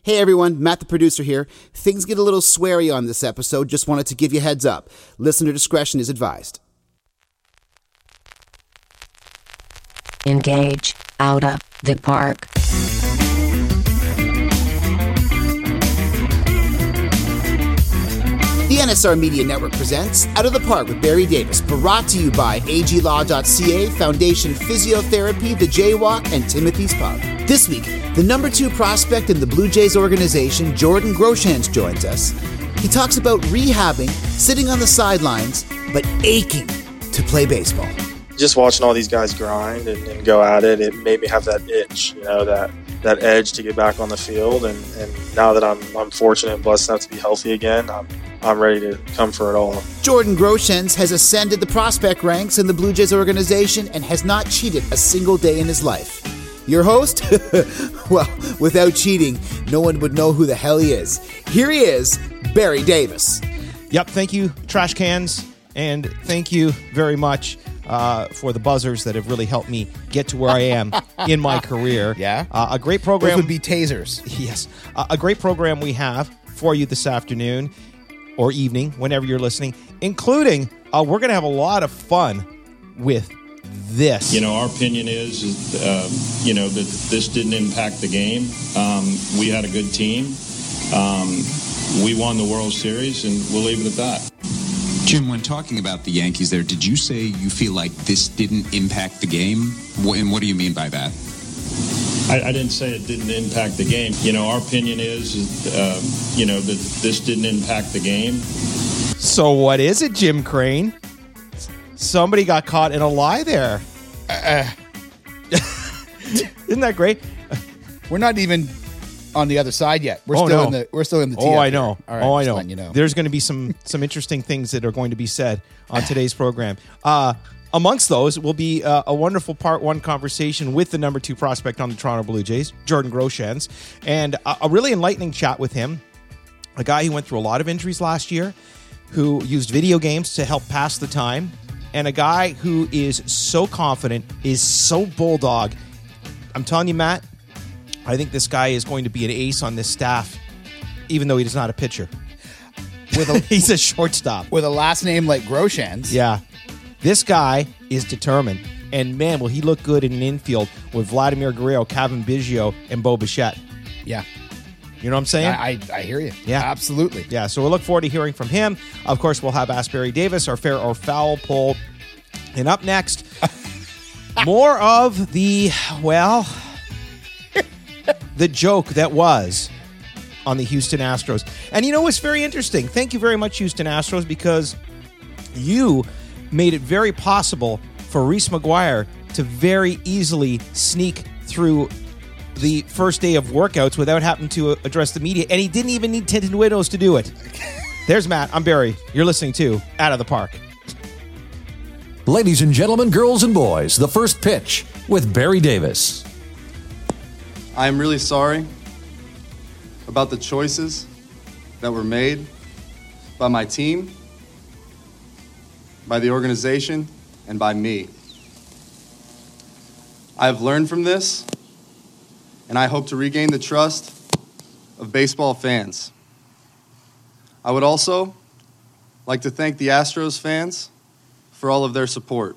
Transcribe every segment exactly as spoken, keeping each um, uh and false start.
Hey everyone, Matt the producer here. Things get a little sweary on this episode, just wanted to give you a heads up. Listener discretion is advised. Engage. Out of the park. The N S R Media Network presents Out of the Park with Barry Davis, brought to you by A G Law dot C A, Foundation Physiotherapy, The Jaywalk, and Timothy's Pub. This week, the number two prospect in the Blue Jays organization, Jordan Groshans, joins us. He talks about rehabbing, sitting on the sidelines, but aching to play baseball. Just watching all these guys grind and, and go at it, it made me have that itch, you know, that that edge to get back on the field. And, and now that I'm I'm fortunate and blessed enough to be healthy again, I'm I'm ready to come for it all. Jordan Groshans has ascended the prospect ranks in the Blue Jays organization and has not cheated a single day in his life. Your host? Well, without cheating, no one would know who the hell he is. Here he is, Barry Davis. Yep, thank you, trash cans, and thank you very much uh, for the buzzers that have really helped me get to where I am in my career. Yeah? Uh, a great program. Those would be tasers. Yes. Uh, a great program we have for you this afternoon or evening, whenever you're listening, including uh, we're going to have a lot of fun with this. You know, our opinion is, is uh, you know, that this didn't impact the game. Um, we had a good team. Um, we won the World Series, and we'll leave it at that. Jim, when talking about the Yankees there, did you say you feel like this didn't impact the game? And what do you mean by that? I, I didn't say it didn't impact the game. You know, our opinion is, uh, you know, that this didn't impact the game. So what is it, Jim Crane? Somebody got caught in a lie there. Uh, Isn't that great? We're not even on the other side yet. We're oh, still no. in the we're still in the tee. Oh, I know. All right, oh, I know. you know. There's going to be some some interesting things that are going to be said on today's program. Uh, amongst those will be uh, a wonderful part one conversation with the number two prospect on the Toronto Blue Jays, Jordan Groshans, and a, a really enlightening chat with him. A guy who went through a lot of injuries last year, who used video games to help pass the time, and a guy who is so confident, is so bulldog. I'm telling you, Matt, I think this guy is going to be an ace on this staff, even though he's not a pitcher. With a, he's a shortstop. With a last name like Groshans. Yeah. This guy is determined. And, man, will he look good in an infield with Vladimir Guerrero, Kevin Biggio, and Bo Bichette. Yeah. You know what I'm saying? I, I, I hear you. Yeah. Absolutely. Yeah, so we'll look forward to hearing from him. Of course, we'll have Ask Barry Davis, our fair or foul poll. And up next, more of the, well... the joke that was on the Houston Astros. And you know what's very interesting? Thank you very much, Houston Astros, because you made it very possible for Reese McGuire to very easily sneak through the first day of workouts without having to address the media. And he didn't even need tinted windows to do it. There's Matt. I'm Barry. You're listening to Out of the Park. Ladies and gentlemen, girls and boys, the first pitch with Barry Davis. I am really sorry about the choices that were made by my team, by the organization, and by me. I have learned from this, and I hope to regain the trust of baseball fans. I would also like to thank the Astros fans for all of their support.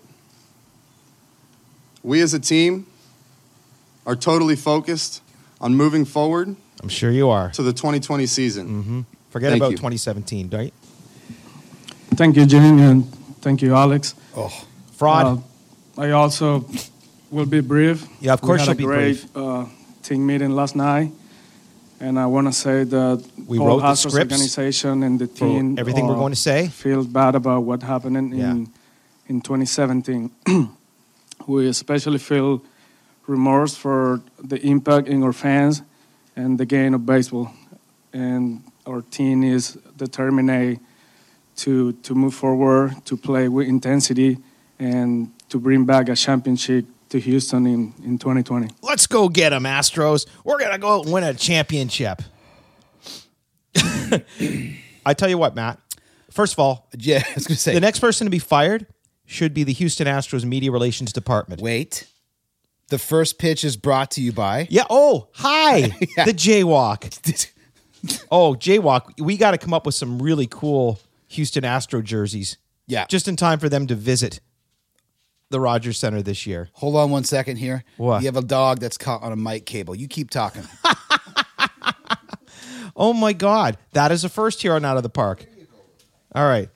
We as a team are totally focused on moving forward. I'm sure you are. To the twenty twenty season. Mm-hmm. Forget Thank about you. twenty seventeen, right? Thank you, Jim, and thank you, Alex. Oh, fraud. Uh, I also will be brief. Yeah, of course we had you'll a be great, brief. Uh, team meeting last night, and I want to say that we Paul wrote the Astros scripts organization and the team. for everything uh, we're going to say. Feel bad about what happened in Yeah. in twenty seventeen. We especially feel remorse for the impact in our fans and the game of baseball. And our team is determined to to move forward, to play with intensity, and to bring back a championship to Houston in, in twenty twenty. Let's go get them, Astros. We're going to go win a championship. I tell you what, Matt. First of all, yeah, I was going to say the next person to be fired should be the Houston Astros Media Relations Department. Wait. The first pitch is brought to you by. Yeah. Oh, hi. Yeah. The Jaywalk. Oh, Jaywalk. We got to come up with some really cool Houston Astro jerseys. Yeah. Just in time for them to visit the Rogers Center this year. Hold on one second here. What? You have a dog that's caught on a mic cable. You keep talking. Oh, my God. That is a first here on Out of the Park. All right.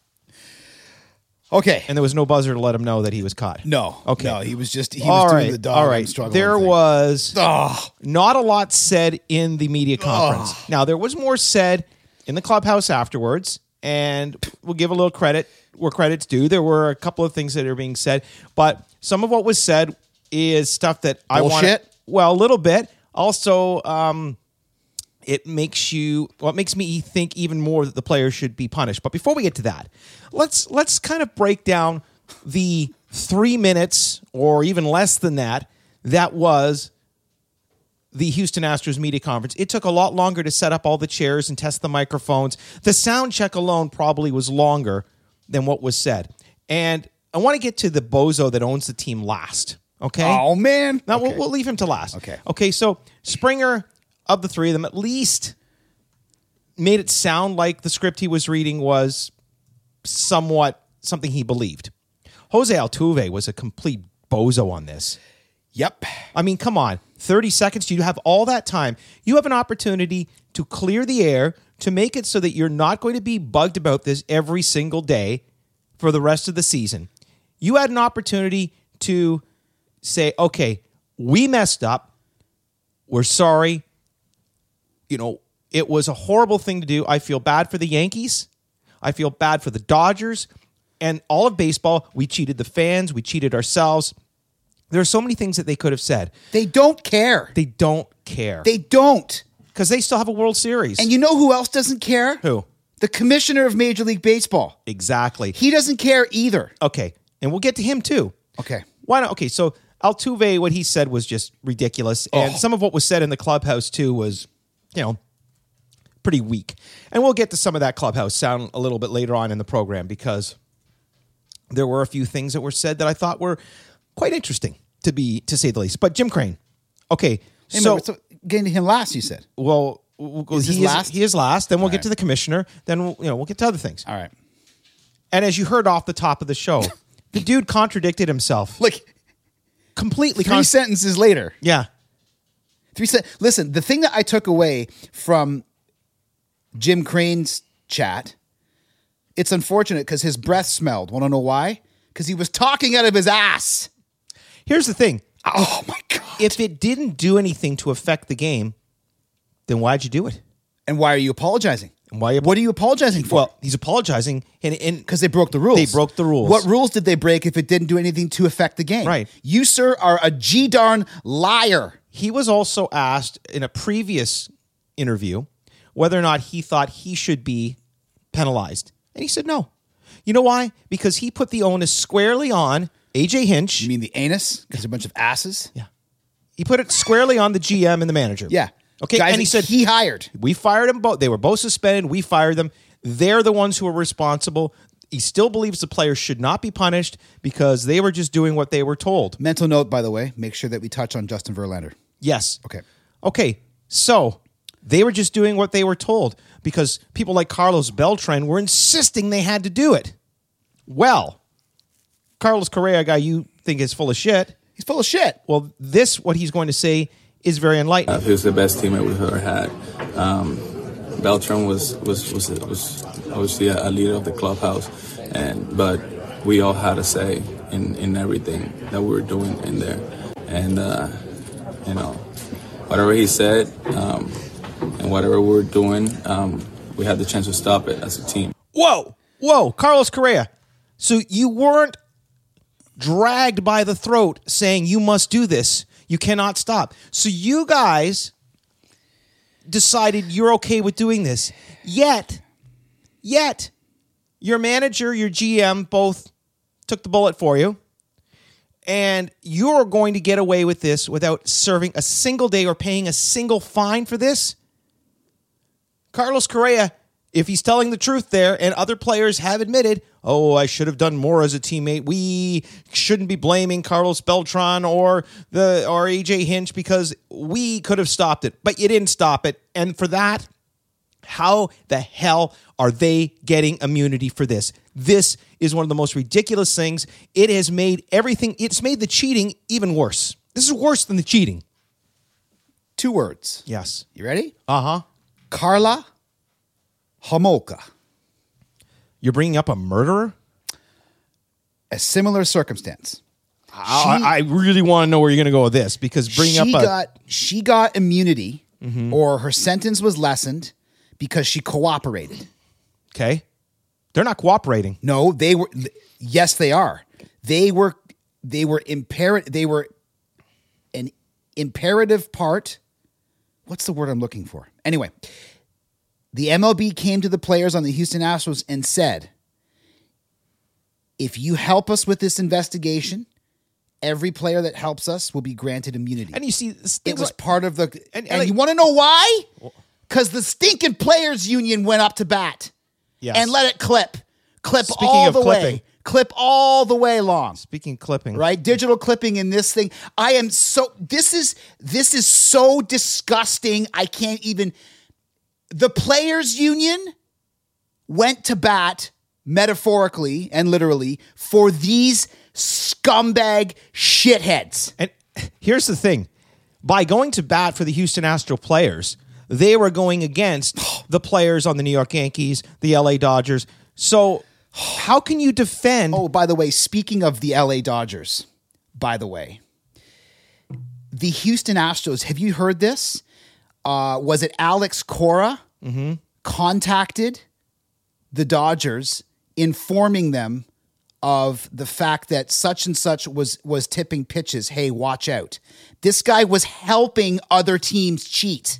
Okay. And there was no buzzer to let him know that he was caught. No. Okay. No, he was just, he All was doing right. the dog. All I'm right. struggling There thing. was Oh. not a lot said in the media conference. Oh. Now, there was more said in the clubhouse afterwards, and we'll give a little credit where credit's due. There were a couple of things that are being said, but some of what was said is stuff that I want. Bullshit? Well, a little bit. Also, um, it makes you. Well, it makes me think even more that the players should be punished. But before we get to that, let's let's kind of break down the three minutes or even less than that that was the Houston Astros media conference. It took a lot longer to set up all the chairs and test the microphones. The sound check alone probably was longer than what was said. And I want to get to the bozo that owns the team last. Okay. Oh, man. Now Okay. we'll, we'll leave him to last. Okay. Okay. So Springer, of the three of them, at least made it sound like the script he was reading was somewhat something he believed. Jose Altuve was a complete bozo on this. Yep. I mean, come on. thirty seconds. You have all that time. You have an opportunity to clear the air, to make it so that you're not going to be bugged about this every single day for the rest of the season. You had an opportunity to say, okay, we messed up. We're sorry. You know, it was a horrible thing to do. I feel bad for the Yankees. I feel bad for the Dodgers and all of baseball. We cheated the fans. We cheated ourselves. There are so many things that they could have said. They don't care. They don't care. They don't. Because they still have a World Series. And you know who else doesn't care? Who? The commissioner of Major League Baseball. Exactly. He doesn't care either. Okay. And we'll get to him too. Okay. Why not? Okay, so Altuve, what he said was just ridiculous. And Oh. some of what was said in the clubhouse too was, you know, pretty weak. And we'll get to some of that clubhouse sound a little bit later on in the program because there were a few things that were said that I thought were quite interesting, to be to say the least. But Jim Crane, okay, Hey, so, man, so getting to him last, you said. well, we'll go- Is he his is last? he is last. Then we'll All get right. to the commissioner. Then we'll, you know we'll get to other things. All right. And as you heard off the top of the show, the dude contradicted himself Like completely. three Con- sentences later. yeah, Three sen- Listen, the thing that I took away from Jim Crane's chat, it's unfortunate because his breath smelled. Want to know why? Because he was talking out of his ass. here's the thing. Oh my God. If it didn't do anything to affect the game, then why'd you do it? And why are you apologizing? And why? What are you apologizing for? Well, he's apologizing, and, and Because they broke the rules. They broke the rules. What rules did they break if it didn't do anything to affect the game? Right. You, sir, are a G-darn liar. he was also asked in a previous interview whether or not he thought he should be penalized, and he said no. You know why? Because he put the onus squarely on A J Hinch. You mean the anus? Because they're a bunch of asses? Yeah, he put it squarely on the G M and the manager. Yeah. Okay, Guys and he that said he hired. We fired them both. They were both suspended. We fired them. They're the ones who are responsible. He still believes the players should not be punished because they were just doing what they were told. Mental note, by the way, make sure that we touch on Justin Verlander. Yes. Okay. Okay. So they were just doing what they were told because people like Carlos Beltran were insisting they had to do it. Well, Carlos Correa, a guy you think is full of shit. He's full of shit. Well, this, what he's going to say, is very enlightening. Uh, he was the best teammate we've ever had. Um, Beltran was was was was obviously a, a leader of the clubhouse, and but we all had a say in, in everything that we were doing in there, and uh, you know, whatever he said um, and whatever we were doing, um, we had the chance to stop it as a team. Whoa, whoa, Carlos Correa. So you weren't dragged by the throat saying you must do this. You cannot stop. So you guys decided you're okay with doing this. Yet, yet, your manager, your G M both took the bullet for you. And you're going to get away with this without serving a single day or paying a single fine for this? Carlos Correa, If he's telling the truth there, and other players have admitted, oh, I should have done more as a teammate. We shouldn't be blaming Carlos Beltran or the or A J Hinch because we could have stopped it, but you didn't stop it. And for that, how the hell are they getting immunity for this? This is one of the most ridiculous things. It has made everything, it's made the cheating even worse. This is worse than the cheating. Two words. Yes. You ready? Uh-huh. Karla Homolka. You're bringing up a murderer? A similar circumstance. I, I really want to know where you're going to go with this, because bringing she up a... got she got immunity, Mhm. or her sentence was lessened because she cooperated. Okay. They're not cooperating. No, they were. Yes, they are. They were. They were imperative. They were an imperative part. What's the word I'm looking for? Anyway, the M L B came to the players on the Houston Astros and said, if you help us with this investigation, every player that helps us will be granted immunity. And you see, it was part of the. And, And, and like- you want to know why? Because the stinking players union went up to bat. Yes. And let it clip. Clip Speaking all of the clipping. way. Clip all the way long. Speaking clipping. Right? Digital clipping in this thing. I am so this is this is so disgusting. I can't even. The players union went to bat, metaphorically and literally, for these scumbag shitheads. And here's the thing. By going to bat for the Houston Astro players, they were going against the players on the New York Yankees, the L A Dodgers. So how can you defend... Oh, by the way, speaking of the L A Dodgers, by the way, the Houston Astros, have you heard this? Uh, was it Alex Cora Mm-hmm. contacted the Dodgers, informing them of the fact that such and such was was tipping pitches. Hey, watch out. This guy was helping other teams cheat.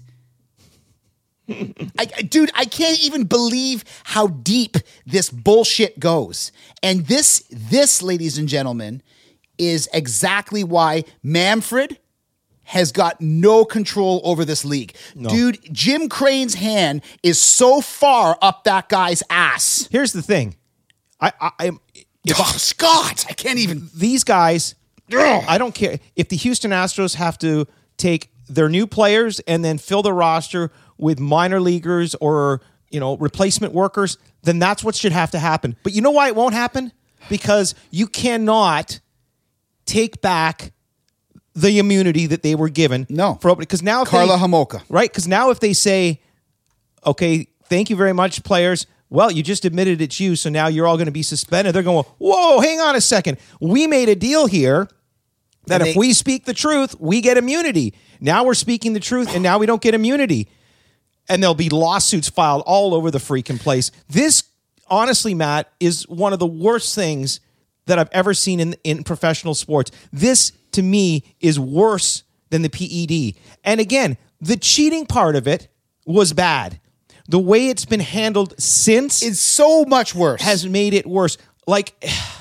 I, I- dude, I can't even believe how deep this bullshit goes. And this, this, ladies and gentlemen, is exactly why Manfred has got no control over this league. Dude, Jim Crane's hand is so far up that guy's ass. Here's the thing. I, I, I'm... if- Oh, Scott, I can't even. These guys, I don't care. If the Houston Astros have to take their new players and then fill the roster with minor leaguers or, you know, replacement workers, then that's what should have to happen. But you know why it won't happen? Because you cannot take back the immunity that they were given. No. For because now if Karla they, Homolka. Right? Because now if they say, okay, thank you very much, players. Well, you just admitted it's you, so now you're all going to be suspended. They're going, whoa, hang on a second. We made a deal here that And if they- we speak the truth, we get immunity. Now we're speaking the truth, and now we don't get immunity. And there'll be lawsuits filed all over the freaking place. This, honestly, Matt, is one of the worst things that I've ever seen in, in professional sports. This, to me, is worse than the P E D. And again, the cheating part of it was bad. The way it's been handled since It's so much worse. has made it worse. Like,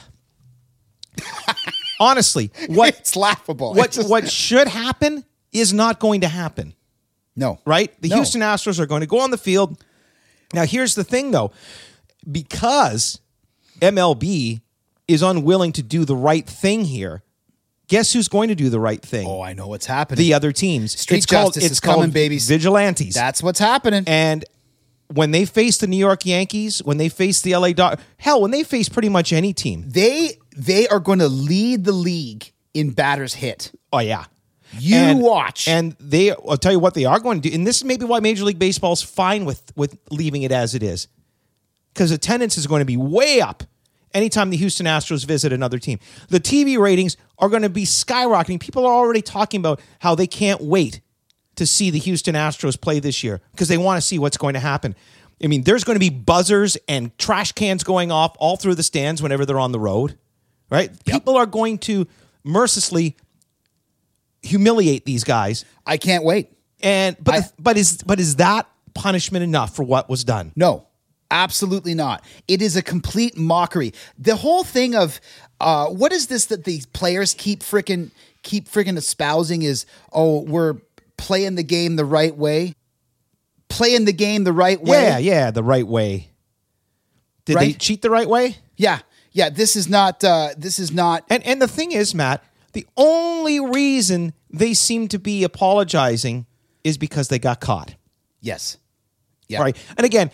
honestly, what It's laughable. what It's just- what should happen is not going to happen. No. Right? The No. Houston Astros are going to go on the field. Now, here's the thing, though. Because M L B is unwilling to do the right thing here, guess who's going to do the right thing? Oh, I know what's happening. The other teams. Street it's called, justice it's is called coming, babies. Vigilantes. That's what's happening. And when they face the New York Yankees, when they face the L A Dodgers, hell, when they face pretty much any team. They they are going to lead the league in batters hit. Oh, yeah. You And- watch. And they, I'll tell you what they are going to do. And this is maybe why Major League Baseball is fine with, with leaving it as it is. Because attendance is going to be way up anytime the Houston Astros visit another team. The T V ratings are going to be skyrocketing. People are already talking about how they can't wait to see the Houston Astros play this year because they want to see what's going to happen. I mean, there's going to be buzzers and trash cans going off all through the stands whenever they're on the road, right? People are going to mercilessly humiliate these guys. I can't wait. And but I- but is but is that punishment enough for what was done? No, absolutely not. It is a complete mockery. The whole thing of uh, what is this that the players keep freaking keep freaking espousing is, oh, we're playing the game the right way. playing the game the right way. Yeah, yeah, the right way. Did they Right? cheat the right way? Yeah. Yeah. This is not, uh, this is not. And and the thing is, Matt, the only reason they seem to be apologizing is because they got caught. Yes. Yeah. Right. And again,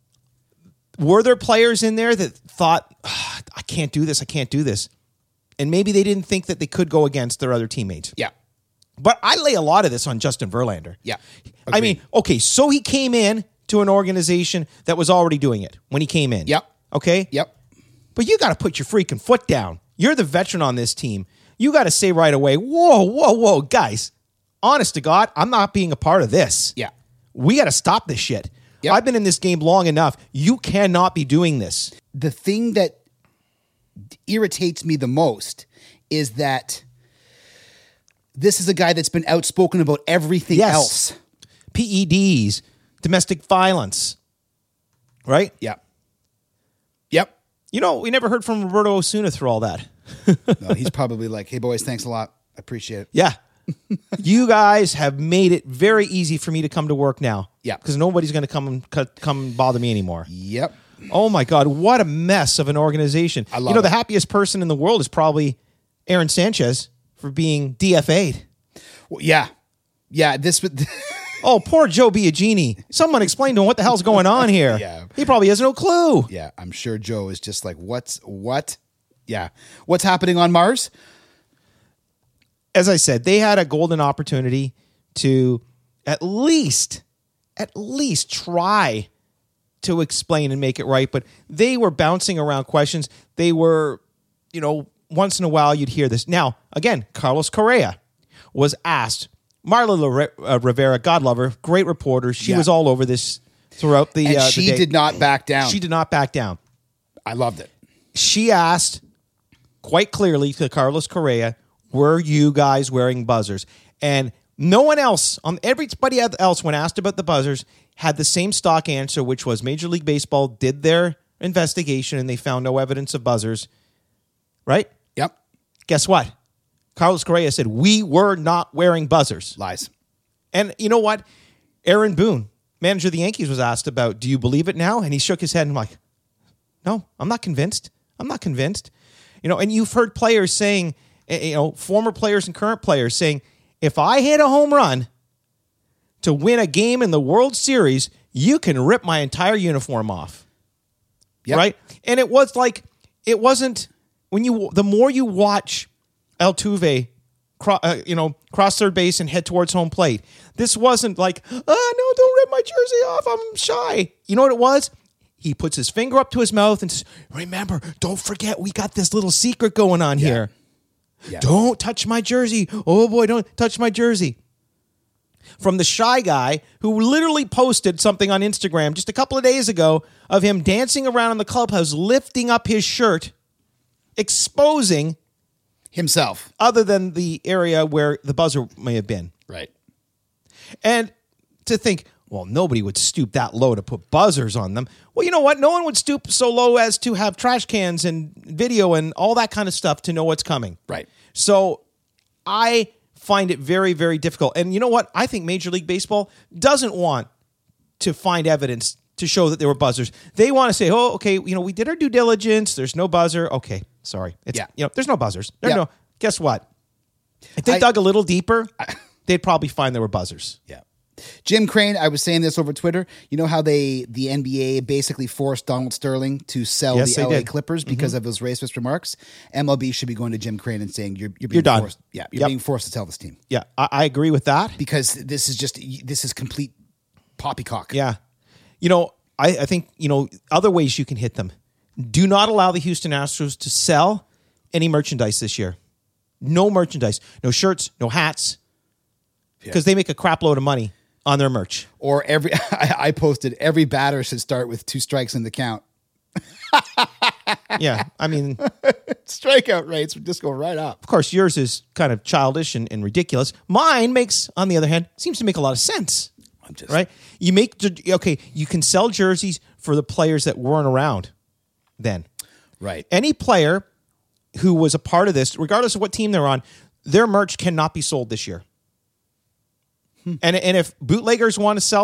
were there players in there that thought, "Ah, I can't do this, I can't do this. And maybe they didn't think that they could go against their other teammates. Yeah. But I lay a lot of this on Justin Verlander. Yeah. I mean, okay, so he came in to an organization that was already doing it when he came in. Yep. Okay? Yep. But you got to put your freaking foot down. You're the veteran on this team. You got to say right away, whoa, whoa, whoa, guys, honest to God, I'm not being a part of this. Yeah. We got to stop this shit. Yep. I've been in this game long enough. You cannot be doing this. The thing that irritates me the most is that this is a guy that's been outspoken about everything Yes. else. P E Ds, domestic violence, right? Yep. Yep. You know, we never heard from Roberto Osuna through all that. No, he's probably like, hey, boys, thanks a lot. I appreciate it. Yeah. You guys have made it very easy for me to come to work now. Yeah. Because nobody's going to come and cut- come and bother me anymore. Yep. Oh, my God. What a mess of an organization. I love you know, it. the happiest person in the world is probably Aaron Sanchez for being D F A'd. Well, yeah. Yeah. This would. Oh, poor Joe Biagini. Someone explain to him what the hell's going on here. Yeah. He probably has no clue. Yeah. I'm sure Joe is just like, what's what? Yeah. What's happening on Mars? As I said, they had a golden opportunity to at least, at least try to explain and make it right. But they were bouncing around questions. They were, you know, once in a while you'd hear this. Now, again, Carlos Correa was asked. Marla Lore- uh, Rivera, God love her, great reporter. She Yeah. was all over this throughout the And uh, the she day. did not back down. She did not back down. I loved it. She asked quite clearly to Carlos Correa, were you guys wearing buzzers? And no one else, on everybody else when asked about the buzzers, had the same stock answer, which was Major League Baseball did their investigation and they found no evidence of buzzers. Right? Yep. Guess what? Carlos Correa said, we were not wearing buzzers. Lies. And you know what? Aaron Boone, manager of the Yankees, was asked about, do you believe it now? And he shook his head and I'm like, no, I'm not convinced. I'm not convinced. You know, and you've heard players saying, you know, former players and current players saying, if I hit a home run to win a game in the World Series, you can rip my entire uniform off. Yep. Right? And it was like, it wasn't, when you, the more you watch Altuve, cro- uh, you know, cross third base and head towards home plate, this wasn't like, oh, no, don't rip my jersey off. I'm shy. You know what it was? He puts his finger up to his mouth and says, remember, don't forget, we got this little secret going on Yeah. here. Yeah. Don't touch my jersey. Oh, boy, don't touch my jersey. From the shy guy who literally posted something on Instagram just a couple of days ago of him dancing around in the clubhouse, lifting up his shirt, exposing Himself. other than the area where the buzzer may have been. Right. And to think, well, nobody would stoop that low to put buzzers on them. Well, you know what? No one would stoop so low as to have trash cans and video and all that kind of stuff to know what's coming. Right. So I find it very, very difficult. And you know what? I think Major League Baseball doesn't want to find evidence to show that there were buzzers. They want to say, oh, okay, you know, we did our due diligence. There's no buzzer. Okay, sorry. It's, Yeah. You know, there's no buzzers. There's Yeah. no. Guess what? If they I- dug a little deeper, they'd probably find there were buzzers. Yeah. Jim Crane, I was saying this over Twitter. You know how they the N B A basically forced Donald Sterling to sell Yes, the they L A did. Clippers because of those racist remarks? M L B should be going to Jim Crane and saying you're you're, being You're done. forced. Yeah, you're Yep. being forced to tell this team Yeah, I, I agree with that. because this is just this is complete poppycock. Yeah. You know, I, I think, you know, other ways you can hit them. Do not allow the Houston Astros to sell any merchandise this year. No merchandise. No shirts, no hats. Because they make a crap load of money on their merch. Or every I, I posted every batter should start with two strikes in the count. Yeah. I mean, Strikeout rates would just go right up. of course, yours is kind of childish and, and ridiculous. Mine makes, on the other hand, seems to make a lot of sense. I'm just Right? You make, okay, you can sell jerseys for the players that weren't around then. right. Any player who was a part of this, regardless of what team they're on, their merch cannot be sold this year. And and if bootleggers want to sell them,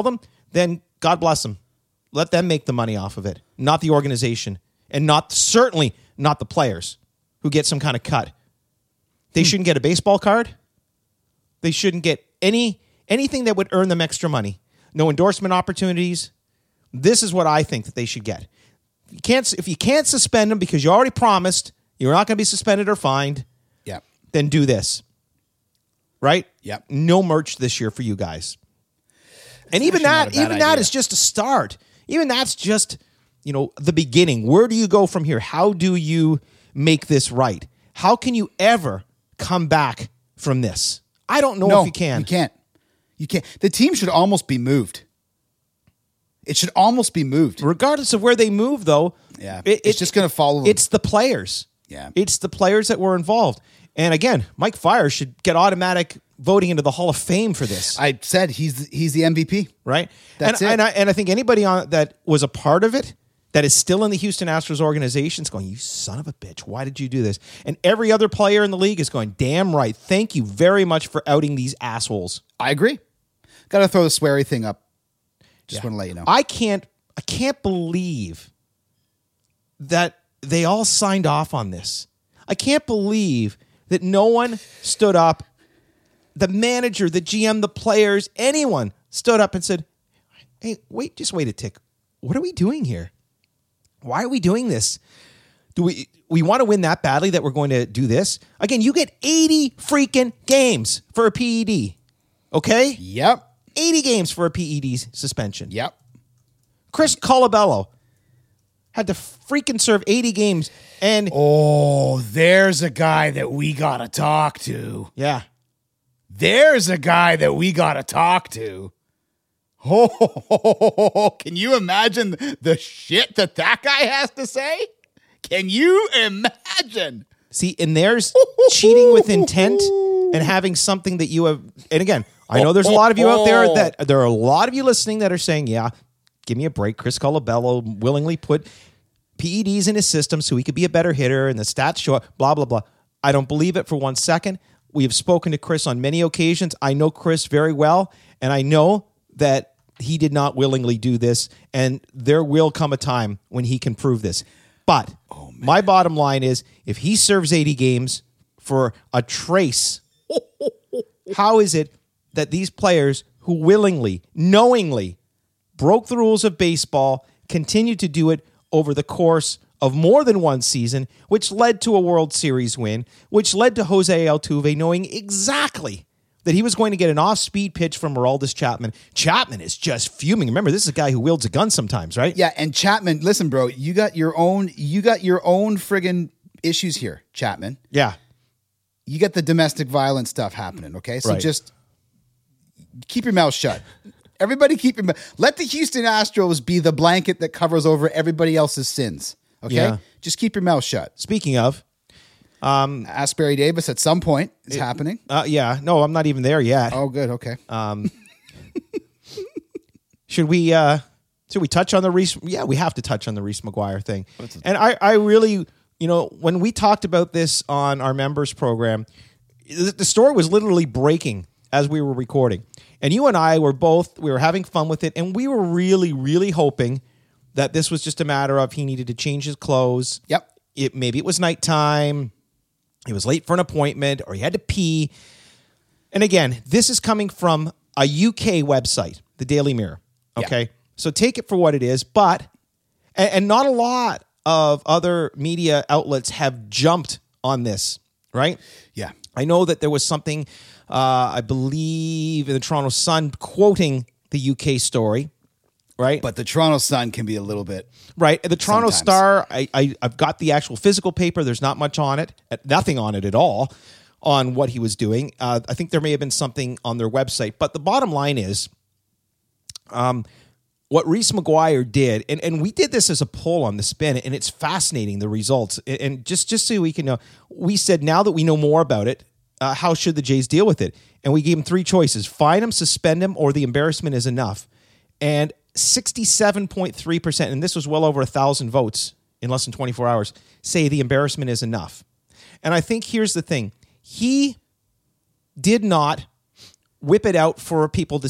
then God bless them. Let them make the money off of it, not the organization, and not certainly not the players who get some kind of cut. They hmm. shouldn't get a baseball card. They shouldn't get any anything that would earn them extra money. No endorsement opportunities. This is what I think that they should get. You can't if you can't suspend them because you already promised you're not going to be suspended or fined. Yeah. Then do this. Right? Yep. No merch this year for you guys. And even that, even that is just a start. Even that's just, you know, the beginning. Where do you go from here? How do you make this right? How can you ever come back from this? I don't know no, if you can. You can't. You can't. The team should almost be moved. It should almost be moved. Regardless of where they move, though. Yeah. It, it's it, just going to follow them. It's the players. Yeah. It's the players that were involved. And again, Mike Fiers should get automatic voting into the Hall of Fame for this. I said he's he's the M V P. Right? That's and, it. And I, and I think anybody on that was a part of it that is still in the Houston Astros organization is going, you son of a bitch, why did you do this? And every other player in the league is going, damn right, thank you very much for outing these assholes. I agree. Got to throw the sweary thing up. Just Yeah. want to let you know. I can't I can't believe that they all signed off on this. I can't believe that no one stood up. The manager, the G M, the players, anyone stood up and said, hey, wait, just wait a tick. What are we doing here? Why are we doing this? Do we we want to win that badly that we're going to do this? Again, you get eighty freaking games for a P E D. Okay? Yep. eighty games for a P E D suspension. Yep. Chris Colabello had to freaking serve eighty games. And oh, there's a guy that we got to talk to. Yeah. There's a guy that we got to talk to. Oh, can you imagine the shit that that guy has to say? Can you imagine? See, and there's cheating with intent and having something that you have. And again, I know there's a lot of you out there that there are a lot of you listening that are saying, yeah, give me a break. Chris Colabello willingly put P E Ds in his system so he could be a better hitter and the stats show up, blah, blah, blah. I don't believe it for one second. We have spoken to Chris on many occasions. I know Chris very well, and I know that he did not willingly do this, and there will come a time when he can prove this. But oh, my bottom line is, if he serves eighty games for a trace, how is it that these players who willingly, knowingly broke the rules of baseball continue to do it over the course of more than one season, which led to a World Series win, which led to Jose Altuve knowing exactly that he was going to get an off-speed pitch from Aroldis Chapman. Chapman is just fuming. Remember, this is a guy who wields a gun sometimes, right? Yeah, and Chapman, listen, bro, you got your own, you got your own friggin' issues here, Chapman. Yeah. You got the domestic violence stuff happening, okay? So Right. just keep your mouth shut. Everybody keep your mouth. Let the Houston Astros be the blanket that covers over everybody else's sins, okay? Yeah. Just keep your mouth shut. Speaking of, um, Ask Barry Davis at some point is it- happening. uh, yeah, no, I'm not even there yet. Oh, good, okay. Um, should we uh, should we touch on the Reese? Yeah, we have to touch on the Reese McGuire thing. And I, I really, you know, when we talked about this on our members program, the, the story was literally breaking as we were recording. And you and I were both, we were having fun with it, and we were really, really hoping that this was just a matter of he needed to change his clothes. Yep. It maybe it was nighttime. He was late for an appointment, or he had to pee. And again, this is coming from a U K website, the Daily Mirror. Okay, Yeah. so take it for what it is. But and, and not a lot of other media outlets have jumped on this, right? Yeah. I know that there was something, uh, I believe, in the Toronto Sun quoting the U K story, right? But the Toronto Sun can be a little bit... Right. The Toronto Sometimes. Star, I, I, I've got the actual physical paper. There's not much on it, uh, nothing on it at all on what he was doing. Uh, I think there may have been something on their website. But the bottom line is um, what Reese McGuire did, and, and we did this as a poll on the Spin, and it's fascinating, the results. And- And just, just so we can know, we said now that we know more about it, uh, how should the Jays deal with it? And we gave him three choices: fine him, suspend him, or the embarrassment is enough. And sixty-seven point three percent, and this was well over one thousand votes in less than twenty-four hours, say the embarrassment is enough. And I think here's the thing. He did not whip it out for people to see.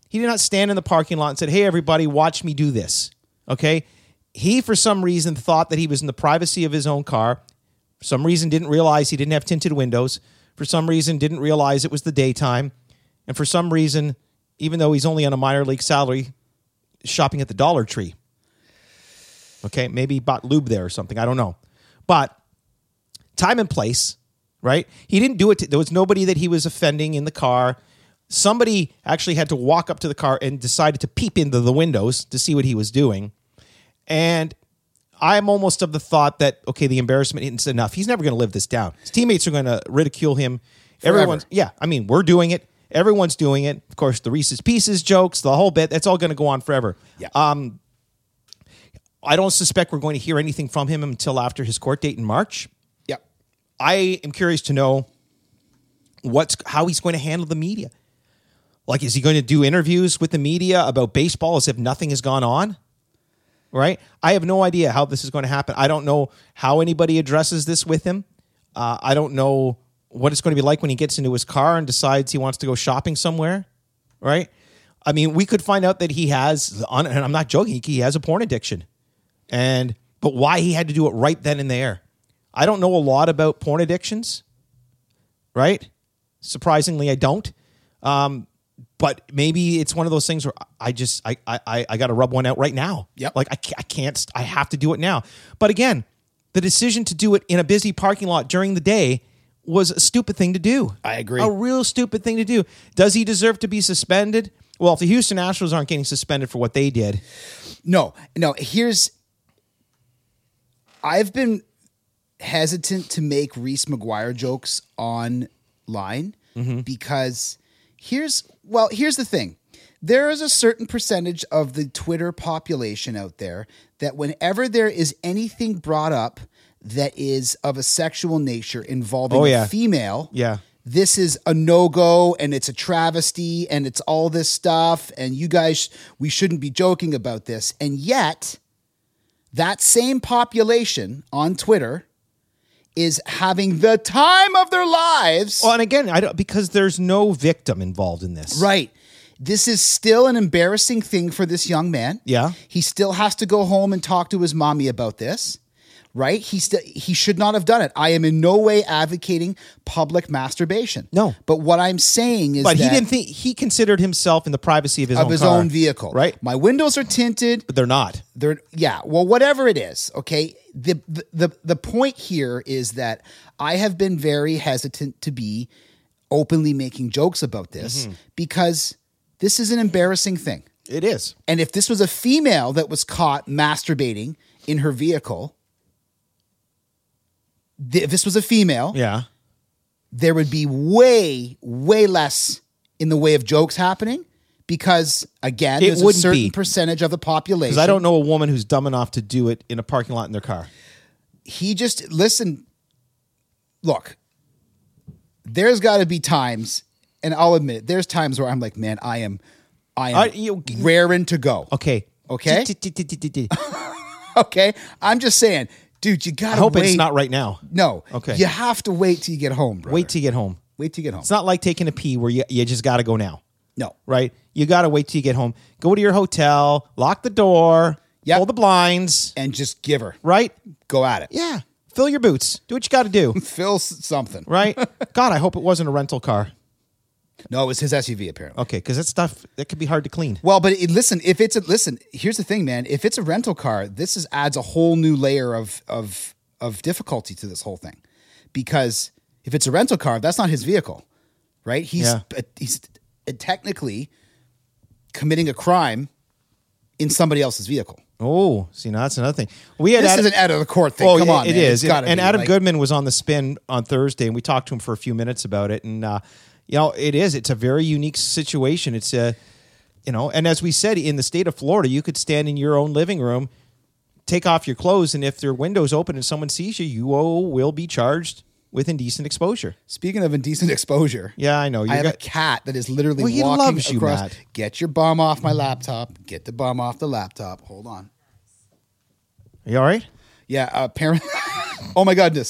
He did not stand in the parking lot and said, hey, everybody, watch me do this. Okay? He, for some reason, thought that he was in the privacy of his own car. For some reason, didn't realize he didn't have tinted windows. For some reason, didn't realize it was the daytime. And for some reason, even though he's only on a minor league salary, shopping at the Dollar Tree. Okay? Maybe he bought lube there or something. I don't know. But time and place, right? He didn't do it. To, there was nobody that he was offending in the car. Somebody actually had to walk up to the car and decided to peep into the windows to see what he was doing. And I'm almost of the thought that, okay, the embarrassment is enough. He's never going to live this down. His teammates are going to ridicule him. Forever. Everyone's, yeah, I mean, we're doing it. Everyone's doing it. Of course, the Reese's Pieces jokes, the whole bit, that's all going to go on forever. Yeah. Um, I don't suspect we're going to hear anything from him until after his court date in March. Yep. I am curious to know what's how he's going to handle the media. Like, is he going to do interviews with the media about baseball as if nothing has gone on? Right? I have no idea how this is going to happen. I don't know how anybody addresses this with him. Uh, I don't know what it's going to be like when he gets into his car and decides he wants to go shopping somewhere. Right? I mean, we could find out that he has, and I'm not joking, he has a porn addiction. And but why he had to do it right then and there? I don't know a lot about porn addictions. Right? Surprisingly, I don't. Um, But maybe it's one of those things where I just, I I, I got to rub one out right now. Yep. Like I can't, I can't, I have to do it now. But again, the decision to do it in a busy parking lot during the day was a stupid thing to do. I agree. A real stupid thing to do. Does he deserve to be suspended? Well, if the Houston Astros aren't getting suspended for what they did. No, no, here's, I've been hesitant to make Reese McGuire jokes online Mm-hmm. because here's, well, here's the thing. There is a certain percentage of the Twitter population out there that whenever there is anything brought up that is of a sexual nature involving Oh, yeah. a female, Yeah. this is a no-go and it's a travesty and it's all this stuff and you guys, we shouldn't be joking about this. And yet, that same population on Twitter is having the time of their lives. Well, and again, I don't, because there's no victim involved in this. Right. This is still an embarrassing thing for this young man. Yeah. He still has to go home and talk to his mommy about this. Right? He st- he should not have done it. I am in no way advocating public masturbation. No. But what I'm saying is But that he didn't think, he considered himself in the privacy of his of own his car. own vehicle. Right? My windows are tinted. But they're not. They're yeah, well, whatever it is, okay. The, the the the point here is that I have been very hesitant to be openly making jokes about this Mm-hmm. because this is an embarrassing thing. It is. And if this was a female that was caught masturbating in her vehicle, th- if this was a female, Yeah. there would be way, way less in the way of jokes happening because, again, It there's a wouldn't certain be. percentage of the population. Because I don't know a woman who's dumb enough to do it in a parking lot in their car. He just, listen, look, there's got to be times, and I'll admit it, there's times where I'm like, man, I am, I am Uh, you- raring to go. Okay. Okay? Okay? I'm just saying, dude, you got I to hope wait. it's not right now. No. Okay. You have to wait till you get home, brother. Wait till you get home. Wait till you get home. It's not like taking a pee where you, you just got to go now, No. right? You got to wait till you get home. Go to your hotel, lock the door, Yep. pull the blinds, And just give her. right? Go at it. Yeah. Fill your boots. Do what you got to do, Fill s- something. right? God, I hope it wasn't a rental car. No, it was his S U V, apparently. Okay, because that stuff, that could be hard to clean. Well, but it, listen, if it's a listen, here's the thing, man. If it's a rental car, this is adds a whole new layer of of of difficulty to this whole thing, because if it's a rental car, that's not his vehicle, right? He's Yeah. uh, he's uh, technically committing a crime in somebody else's vehicle. Oh, see, now that's another thing. We had This Adam- is an out of the court thing. Oh, Come yeah, on, it man. is. It's gotta and be, Adam like- Goodman was on the Spin on Thursday, and we talked to him for a few minutes about it. And uh, you know, it is. It's a very unique situation. It's a, you know, and as we said, in the state of Florida, you could stand in your own living room, take off your clothes, and if their window's open and someone sees you, you oh, will be charged with indecent exposure. Speaking of indecent exposure, Yeah, I know. You I have a got, cat that is literally Well, he walking loves you, across. Matt. Get your bum off my laptop. Get the bum off the laptop. Hold on. you all right? Yeah, apparently. Oh my goodness.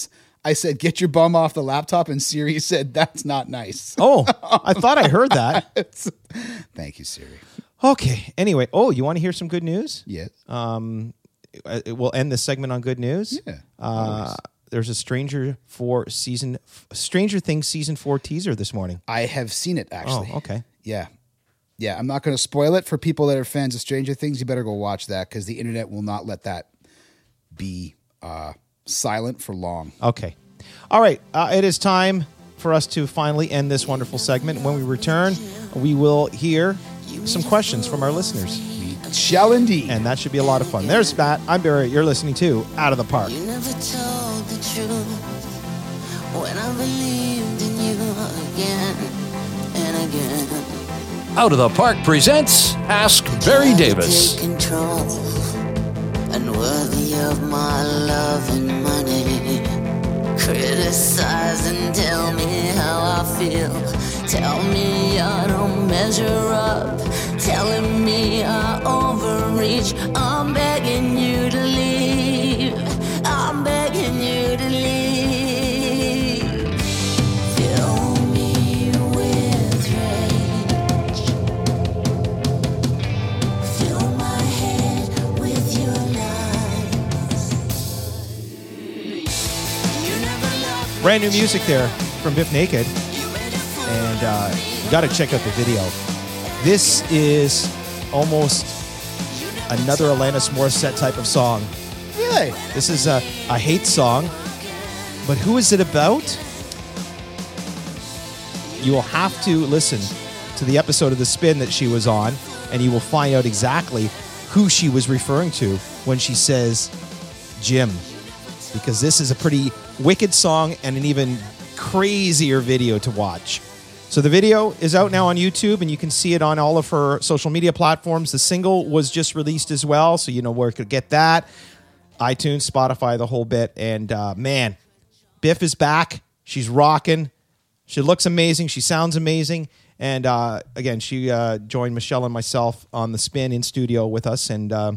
I said, get your bum off the laptop, and Siri said, that's not nice. Oh, I thought I heard that. Thank you, Siri. Okay. Anyway, oh, you want to hear some good news? Yes. Um, it, we'll end this segment on good news. Yeah. Uh, there's a Stranger for season, Stranger Things season four teaser this morning. I have seen it, actually. Oh, okay. Yeah. Yeah, I'm not going to spoil it for people that are fans of Stranger Things. You better go watch that because the internet will not let that be uh, silent for long. Okay. All right. Uh, it is time for us to finally end this wonderful segment. When we return, we will hear some questions from our listeners. We shall indeed. And that should be a lot of fun. There's Matt. I'm Barry. You're listening to Out of the Park. You never told the truth when I believed in you again and again. Out of the Park presents Ask Barry Davis. Take control and worthy of my love and money. Criticize and tell me how I feel. Tell me I don't measure up. Telling me I overreach. I'm begging you to leave. I'm begging you to leave. Fill me with rage. Fill my head with your lies. You never loved me. Brand new music there from Biff Naked. And uh, you got to check out the video. This is almost another Alanis Morissette type of song. Really? This is a, a hate song. But who is it about? You will have to listen to the episode of The Spin that she was on, and you will find out exactly who she was referring to when she says Jim. Because this is a pretty wicked song and an even crazier video to watch. So the video is out now on YouTube, and you can see it on all of her social media platforms. The single was just released as well, so you know where you could get that. iTunes, Spotify, the whole bit. And uh, man, Biff is back. She's rocking. She looks amazing. She sounds amazing. And uh, again, she uh, joined Michelle and myself on The Spin in studio with us, and uh,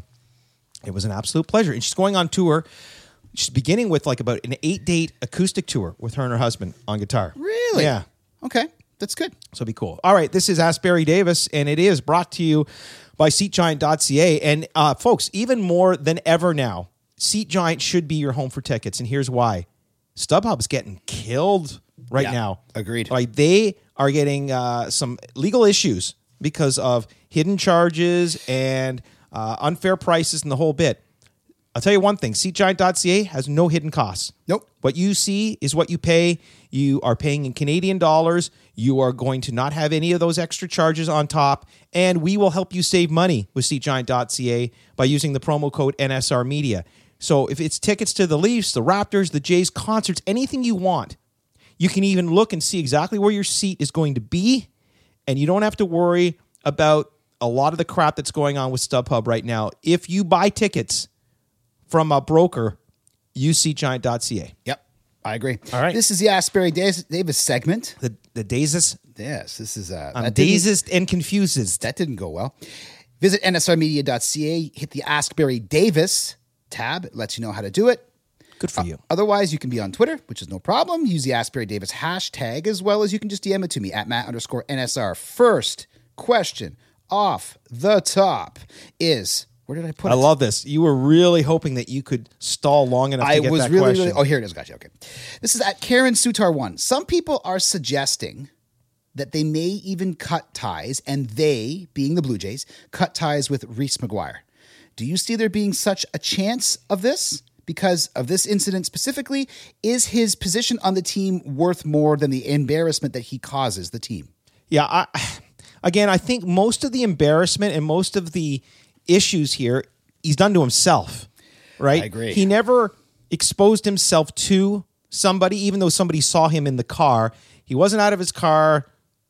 it was an absolute pleasure. And she's going on tour. She's beginning with like about an eight-date acoustic tour with her and her husband on guitar. Really? Yeah. Okay. That's good. So it'll be cool. All right, this is Ask Barry Davis, and it is brought to you by seat giant dot c a. And uh, folks, even more than ever now, SeatGiant should be your home for tickets, and here's why. StubHub's getting killed right Yeah, now. agreed. Like they are getting uh, some legal issues because of hidden charges and uh, unfair prices and the whole bit. I'll tell you one thing, seat giant dot c a has no hidden costs. Nope. What you see is what you pay. You are paying in Canadian dollars. You are going to not have any of those extra charges on top, and we will help you save money with seat giant dot c a by using the promo code N S R Media. So if it's tickets to the Leafs, the Raptors, the Jays, concerts, anything you want, you can even look and see exactly where your seat is going to be, and you don't have to worry about a lot of the crap that's going on with StubHub right now. If you buy tickets from a broker, use seat giant dot c a. Yep, I agree. All right. This is the Ask Barry Davis segment. The the Dazes. Yes, this is uh, I'm that didn't- dazed and confused. That didn't go well. Visit N S R media dot c a, hit the Ask Barry Davis tab. It lets you know how to do it. Good for you. Otherwise, you can be on Twitter, which is no problem. Use the Ask Barry Davis hashtag, as well as you can just D M it to me at Matt underscore N S R. First question off the top is, where did I put I it? love this. You were really hoping that you could stall long enough to I get was that really, question. really. Oh, here it is. Gotcha. Okay. This is at Karen Sutar one. Some people are suggesting that they may even cut ties, and they, being the Blue Jays, cut ties with Reese McGuire. Do you see there being such a chance of this? Because of this incident specifically, is his position on the team worth more than the embarrassment that he causes the team? Yeah. I, again, I think most of the embarrassment and most of the issues here, he's done to himself, right? I agree. He never exposed himself to somebody, even though somebody saw him in the car. He wasn't out of his car,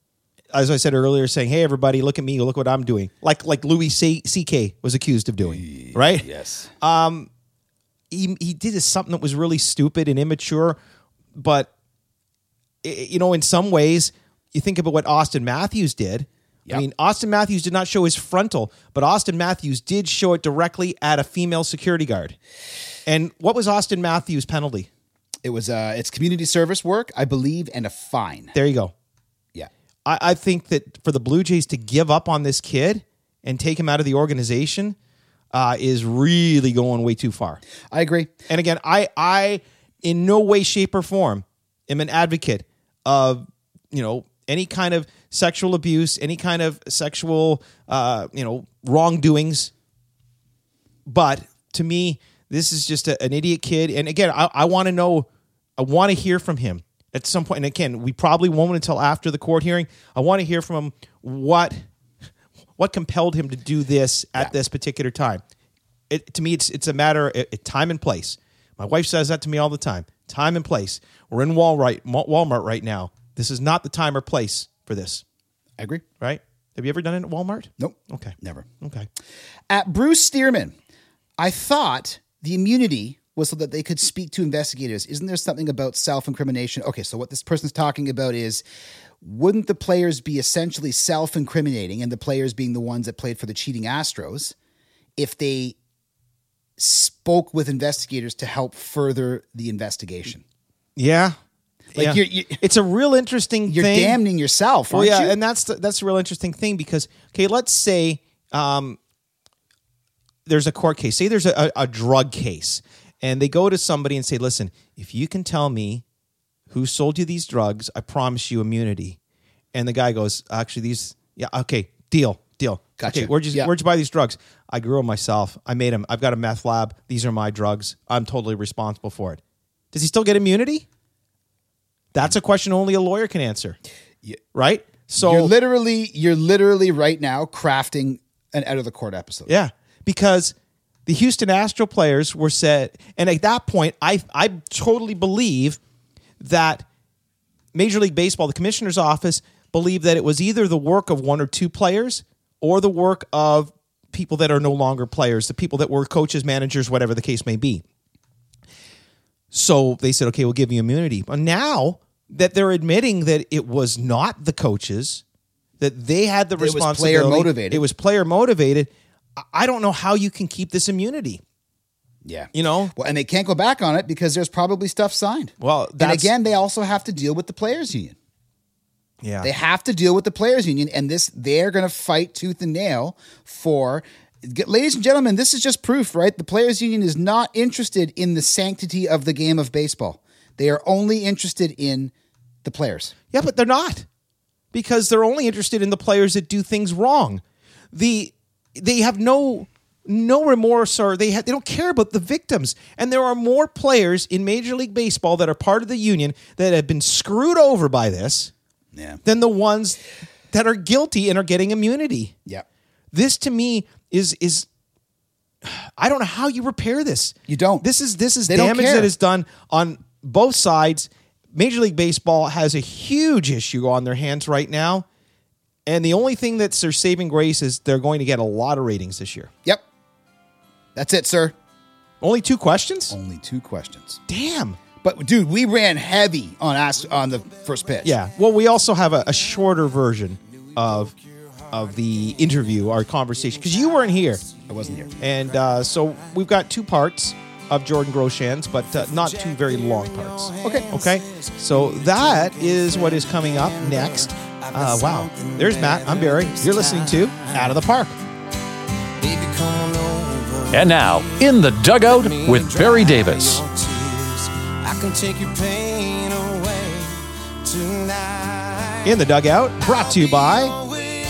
as I said earlier, saying, "Hey, everybody, look at me! Look what I'm doing." Like like Louis C K was accused of doing, right? Yes. Um, he he did something that was really stupid and immature, but you know, in some ways, you think about what Austin Matthews did. Yep. I mean, Austin Matthews did not show his frontal, but Austin Matthews did show it directly at a female security guard. And what was Austin Matthews' penalty? It was uh, it's community service work, I believe, and a fine. There you go. Yeah. I, I think that for the Blue Jays to give up on this kid and take him out of the organization uh, is really going way too far. I agree. And again, I, I, in no way, shape, or form, am an advocate of, you know, any kind of sexual abuse, any kind of sexual, uh, you know, wrongdoings. But to me, this is just a, an idiot kid. And again, I, I want to know, I want to hear from him at some point. And again, we probably won't until after the court hearing. I want to hear from him what what compelled him to do this at Yeah. this particular time. It, to me, it's it's a matter of time and place. My wife says that to me all the time. Time and place. We're in Walmart, Walmart right now. This is not the time or place for this. I agree. Right? Have you ever done it at Walmart? Nope. Okay. Never. Okay. At Bruce Stearman, I thought the immunity was so that they could speak to investigators. Isn't there something about self-incrimination? Okay, so what this person's talking about is, wouldn't the players be essentially self-incriminating, and the players being the ones that played for the cheating Astros, if they spoke with investigators to help further the investigation? Yeah. Like yeah. you're, you it's a real interesting you're thing. damning yourself, Well, aren't yeah, you? and that's the, that's a real interesting thing because, okay, let's say um, there's a court case. Say there's a, a, a drug case, and they go to somebody and say, listen, if you can tell me who sold you these drugs, I promise you immunity. And the guy goes, actually, these, yeah, okay, deal, deal. Gotcha. Okay, where'd you, Yeah. where'd you buy these drugs? I grew them myself. I made them. I've got a meth lab. These are my drugs. I'm totally responsible for it. Does he still get immunity? That's a question only a lawyer can answer. Yeah. Right? So you're literally, you're literally right now crafting an out of the court episode. yeah, because the Houston Astro players were said, and at that point, I I totally believe that Major League Baseball, the commissioner's office, believed that it was either the work of one or two players or the work of people that are no longer players, the people that were coaches, managers, whatever the case may be. So they said, okay, we'll give you immunity. But now that they're admitting that it was not the coaches, that they had the It was responsibility. player motivated. It was player motivated. I- I don't know how you can keep this immunity. Yeah. You know? Well, and they can't go back on it because there's probably stuff signed. Well, and that's, again, they also have to deal with the players union. yeah. They have to deal with the players union, and this they're going to fight tooth and nail for. Ladies and gentlemen, this is just proof, right? The players union is not interested in the sanctity of the game of baseball. They are only interested in the players. Yeah, but they're not, because they're only interested in the players that do things wrong. The they have no no remorse, or they ha- they don't care about the victims. And there are more players in Major League Baseball that are part of the union that have been screwed over by this Yeah. than the ones that are guilty and are getting immunity. Yeah. This to me is is I don't know how you repair this. You don't. This is this is They don't damage care. that is done on both sides. Major League Baseball has a huge issue on their hands right now. And the only thing that's their saving grace is they're going to get a lot of ratings this year. Yep. That's it, sir. Only two questions? Only two questions. Damn. But dude, we ran heavy on us on the first pitch. Yeah. Well, we also have a, a shorter version of of the interview, our conversation, because you weren't here. I wasn't here. And uh, so we've got two parts of Jordan Groshans, but uh, not two very long parts. Okay. Okay. So that is what is coming up next. Uh, wow. There's Matt. I'm Barry. You're listening to Out of the Park. And now, In the Dugout with Barry Davis. I can take your pain away tonight. In the Dugout, brought to you by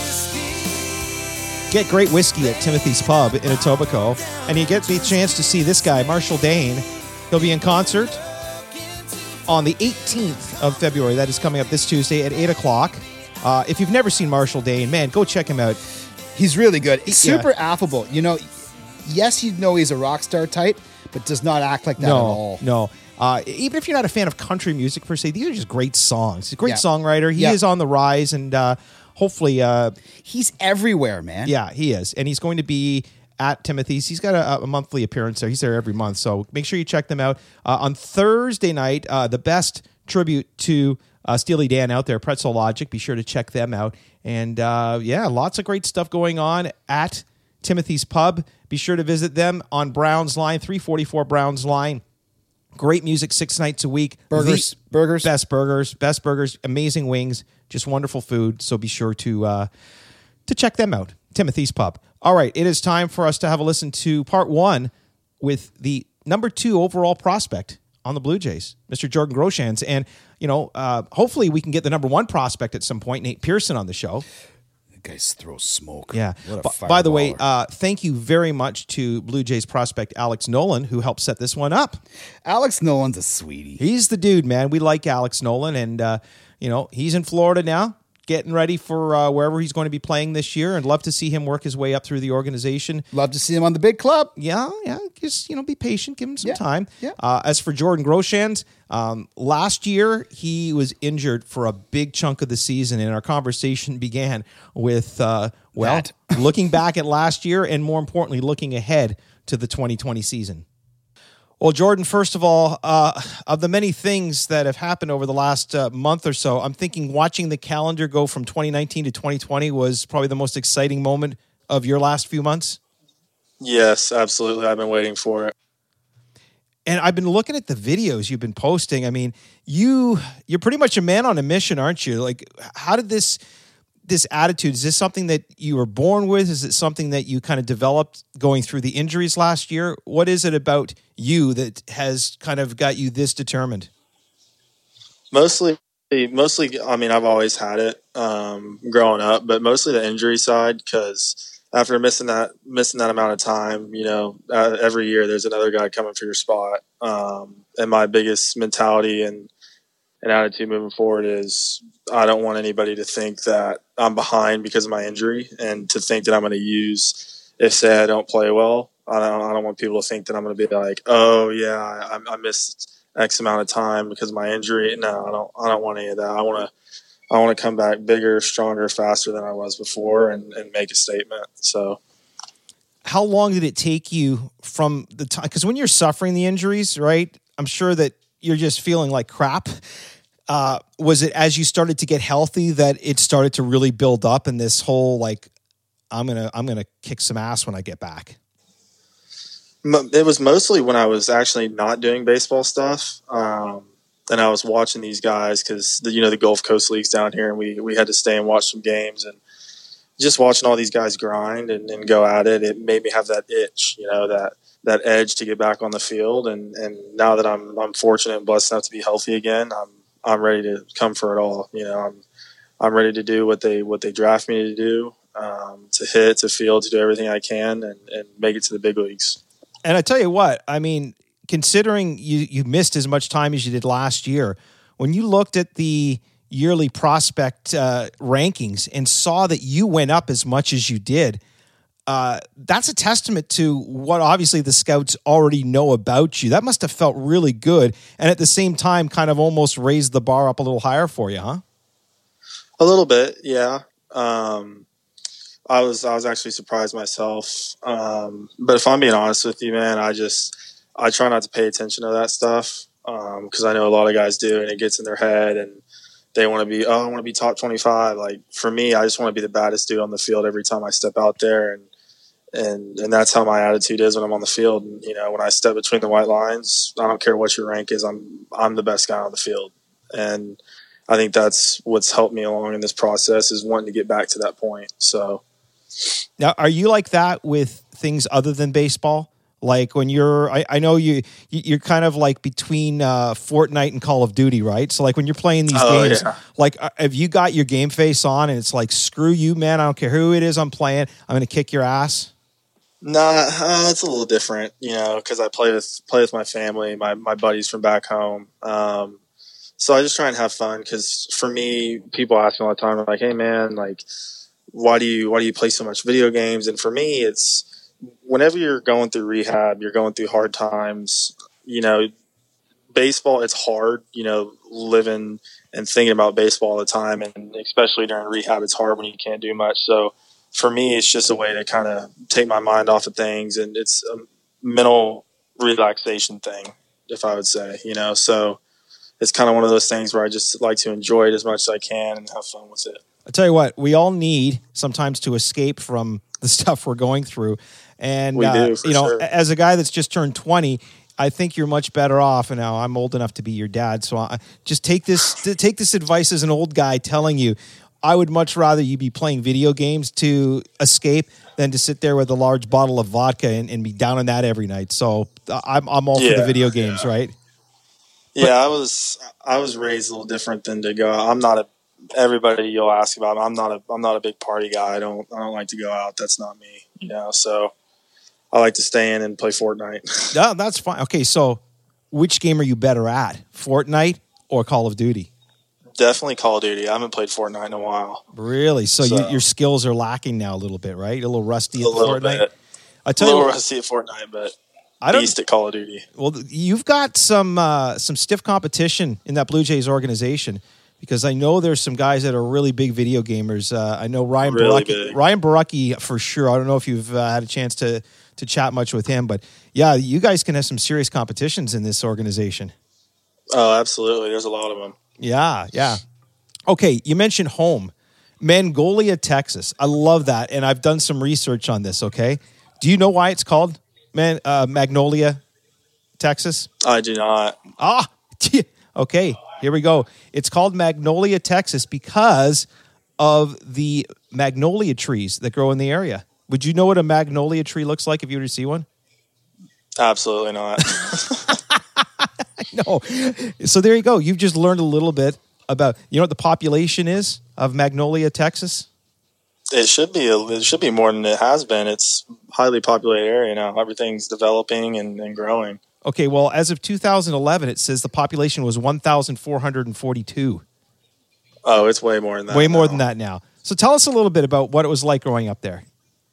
Get great whiskey at Timothy's Pub in Etobicoke, and you get the chance to see this guy, Marshall Dane. He'll be in concert on the eighteenth of February. That is coming up this Tuesday at eight o'clock. Uh, if you've never seen Marshall Dane, man, go check him out. He's really good. He's Yeah. super affable. You know, yes, you know he's a rock star type, but does not act like that no, at all. No, uh, even if you're not a fan of country music per se, these are just great songs. He's a great Yeah. songwriter. He Yeah. is on the rise, and uh, hopefully... Uh, he's everywhere, man. Yeah, he is. And he's going to be at Timothy's. He's got a, a monthly appearance there. He's there every month. So make sure you check them out. Uh, on Thursday night, uh, the best tribute to uh, Steely Dan out there, Pretzel Logic. Be sure to check them out. And uh, yeah, lots of great stuff going on at Timothy's Pub. Be sure to visit them on Browns Line, three forty-four Browns Line Great music six nights a week. Burgers, The burgers, best burgers, best burgers, amazing wings, just wonderful food. So be sure to uh, to check them out. Timothy's Pub. All right, it is time for us to have a listen to part one with the number two overall prospect on the Blue Jays, Mister Jordan Groshans. And, you know, uh, hopefully we can get the number one prospect at some point, Nate Pearson, on the show. The guys throw smoke. Yeah. What a B- by the way, fireballer. uh, thank you very much to Blue Jays prospect Alex Nolan, who helped set this one up. Alex Nolan's a sweetie. He's the dude, man. We like Alex Nolan, and, uh, you know, he's in Florida now, getting ready for uh, wherever he's going to be playing this year, and love to see him work his way up through the organization. Love to see him on the big club. Yeah, yeah. Just, you know, be patient. Give him some Yeah, time. yeah. Uh, as for Jordan Groshans, um, last year he was injured for a big chunk of the season, and our conversation began with, uh, well, That. looking back at last year, and more importantly, looking ahead to the twenty twenty season. Well, Jordan, first of all, uh, of the many things that have happened over the last uh, month or so, I'm thinking watching the calendar go from twenty nineteen to twenty twenty was probably the most exciting moment of your last few months. Yes, absolutely. I've been waiting for it. And I've been looking at the videos you've been posting. I mean, you you're pretty much a man on a mission, aren't you? Like, how did this this attitude, is this something that you were born with? Is it something that you kind of developed going through the injuries last year? What is it about you that has kind of got you this determined? Mostly, mostly. I mean, I've always had it um, growing up, but mostly the injury side. Because after missing that missing that amount of time, you know, uh, every year there's another guy coming for your spot. Um, and my biggest mentality and and attitude moving forward is I don't want anybody to think that I'm behind because of my injury, and to think that I'm going to use if say I don't play well. I don't. I don't want people to think that I'm going to be like, oh yeah, I, I missed X amount of time because of my injury. No, I don't. I don't want any of that. I want to. I want to come back bigger, stronger, faster than I was before, and, and make a statement. So, how long did it take you from the time? Because when you're suffering the injuries, right? I'm sure that you're just feeling like crap. Uh, was it as you started to get healthy that it started to really build up, and this whole like, I'm gonna I'm gonna kick some ass when I get back? it was mostly when I was actually not doing baseball stuff. Um, and I was watching these guys because, the, you know, the Gulf Coast League's down here, and we, we had to stay and watch some games. And just watching all these guys grind and, and go at it, it made me have that itch, you know, that, that edge to get back on the field. And, and now that I'm I'm fortunate and blessed enough to be healthy again, I'm I'm ready to come for it all. You know, I'm I'm ready to do what they what they draft me to do, um, to hit, to field, to do everything I can, and, and make it to the big leagues. And I tell you what, I mean, considering you, you missed as much time as you did last year, when you looked at the yearly prospect uh, rankings and saw that you went up as much as you did, uh, that's a testament to what obviously the scouts already know about you. That must have felt really good. And at the same time, kind of almost raised the bar up a little higher for you, huh? A little bit, yeah. Um, I was I was actually surprised myself. Um, but if I'm being honest with you, man, I just I try not to pay attention to that stuff because um, I know a lot of guys do, and it gets in their head, and they want to be, oh, I want to be top twenty-five. Like for me, I just want to be the baddest dude on the field every time I step out there, and and and that's how my attitude is when I'm on the field. And, you know, when I step between the white lines, I don't care what your rank is. I'm I'm the best guy on the field, and I think that's what's helped me along in this process is wanting to get back to that point. So. Now, are you like that with things other than baseball? Like when you're, I, I know you, you're kind of like between uh, Fortnite and Call of Duty, right? So like when you're playing these oh, games, yeah. like have you got your game face on and it's like, screw you, man. I don't care who it is I'm playing. I'm going to kick your ass. Nah, uh, it's a little different, you know, because I play with play with my family, my my buddies from back home. Um, so I just try and have fun because for me, people ask me all the time, like, hey, man, like, why do you why do you play so much video games? And for me, it's whenever you're going through rehab, you're going through hard times, you know, baseball, it's hard, you know, living and thinking about baseball all the time. And especially during rehab, it's hard when you can't do much. So for me, it's just a way to kind of take my mind off of things. And it's a mental relaxation thing, if I would say, you know, so it's kind of one of those things where I just like to enjoy it as much as I can and have fun with it. I tell you what, we all need sometimes to escape from the stuff we're going through. And, we do, uh, for you know, sure. as a guy that's just turned twenty, I think you're much better off. And now I'm old enough to be your dad, so I just take this take this advice as an old guy telling you. I would much rather you be playing video games to escape than to sit there with a large bottle of vodka and, and be down on that every night. So I'm I'm all yeah, for the video games, yeah. right? Yeah, but, I was I was raised a little different than to go. I'm not a everybody you'll ask about. I'm not a I'm not a big party guy. I don't I don't like to go out. That's not me. You know, so I like to stay in and play Fortnite. No, that's fine. Okay, so which game are you better at, Fortnite or Call of Duty? Definitely Call of Duty. I haven't played Fortnite in a while. Really? So, so you, your skills are lacking now a little bit, right? A little rusty at a little Fortnite? Bit. I tell a little you, rusty at Fortnite, but I don't, beast at Call of Duty. Well, you've got some uh, some stiff competition in that Blue Jays organization because I know there's some guys that are really big video gamers. Uh, I know Ryan really Barucki, big. Ryan Barucki for sure. I don't know if you've uh, had a chance to to chat much with him, but yeah, you guys can have some serious competitions in this organization. Oh, absolutely. There's a lot of them. Yeah, yeah. Okay, you mentioned home. Magnolia, Texas. I love that, and I've done some research on this, okay? Do you know why it's called Man, uh, Magnolia, Texas? I do not. Ah, okay, here we go. It's called Magnolia, Texas because of the magnolia trees that grow in the area. Would you know what a magnolia tree looks like if you were to see one? Absolutely not. No. So there you go. You've just learned a little bit about, you know what the population is of Magnolia, Texas? It should be. A, it should be more than it has been. It's a highly populated area now. Everything's developing and, and growing. Okay, well, as of two thousand eleven, it says the population was one thousand four hundred forty-two. Oh, it's way more than that. Way more now. than that now. So tell us a little bit about what it was like growing up there.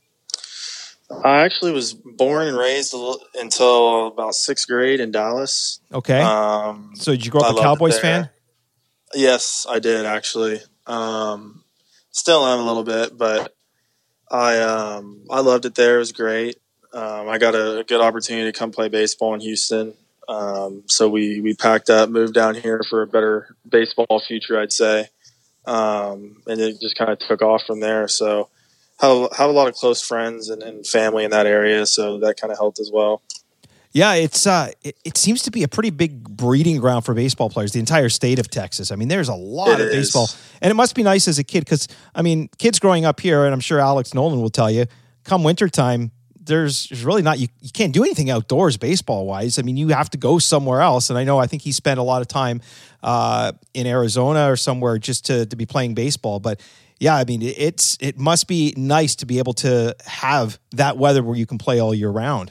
I actually was born and raised a little, until about sixth grade in Dallas. Okay. Um, so did you grow up I a Cowboys fan? Yes, I did actually. Um, still am a little bit, but I um, I loved it there. It was great. Um, I got a, a good opportunity to come play baseball in Houston. Um, so we, we packed up, moved down here for a better baseball future, I'd say. Um, and it just kind of took off from there. So have, have a lot of close friends and, and family in that area. So that kind of helped as well. Yeah, it's uh, it, it seems to be a pretty big breeding ground for baseball players, the entire state of Texas. I mean, there's a lot it of is. baseball. And it must be nice as a kid because, I mean, kids growing up here, and I'm sure Alex Nolan will tell you, come wintertime, there's, there's really not, you, you can't do anything outdoors baseball-wise. I mean, you have to go somewhere else. And I know, I think he spent a lot of time uh, in Arizona or somewhere just to, to be playing baseball. But yeah, I mean, it's it must be nice to be able to have that weather where you can play all year round.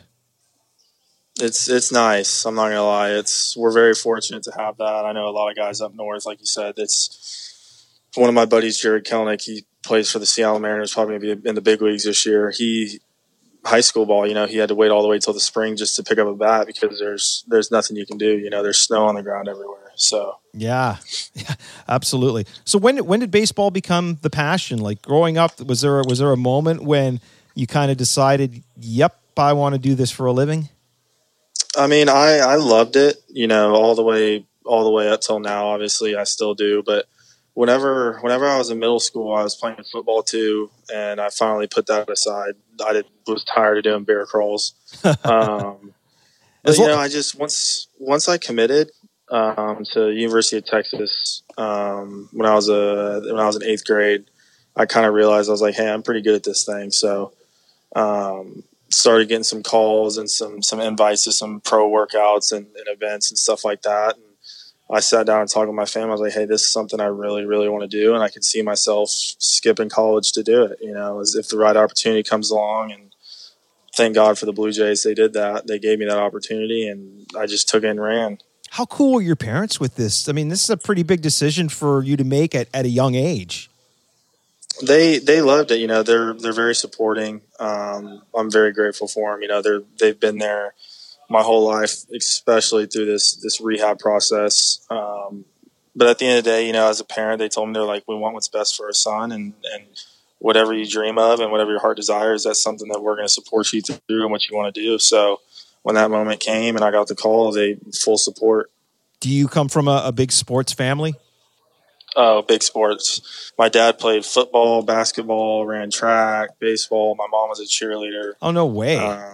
It's it's nice. I'm not gonna lie. It's we're very fortunate to have that. I know a lot of guys up north, like you said. It's one of my buddies, Jared Kelnick. He plays for the Seattle Mariners, probably gonna be in the big leagues this year. He high school ball, you know, he had to wait all the way till the spring just to pick up a bat because there's there's nothing you can do. You know, there's snow on the ground everywhere. So yeah, yeah, absolutely. So when when did baseball become the passion? Like growing up, was there was there a moment when you kind of decided, "Yep, I want to do this for a living"? I mean, I, I loved it, you know, all the way all the way up till now. Obviously, I still do. But whenever whenever I was in middle school, I was playing football too, and I finally put that aside. I did, was tired of doing bear crawls. Um, but you know, I just once once I committed um, to University of Texas um, when I was a when I was in eighth grade, I kind of realized I was like, hey, I'm pretty good at this thing. So. Um, started getting some calls and some some invites to some pro workouts and, and events and stuff like that. And I sat down and talked with my family. I was like, hey, this is something I really, really want to do. And I could see myself skipping college to do it, you know, as if the right opportunity comes along. And thank God for the Blue Jays. They did that. They gave me that opportunity and I just took it and ran. How cool were your parents with this? I mean, this is a pretty big decision for you to make at, at a young age. They they loved it. You know, they're they're very supporting. Um, I'm very grateful for them. You know, they're they've been there my whole life, especially through this this rehab process. Um, but at the end of the day, you know, as a parent, they told me, they're like, we want what's best for our son, and and whatever you dream of and whatever your heart desires, that's something that we're going to support you through and what you want to do. So when that moment came and I got the call, they full support. Do you come from a, a big sports family? Oh, big sports. My dad played football, basketball, ran track, baseball. My mom was a cheerleader. Oh, no way. Um,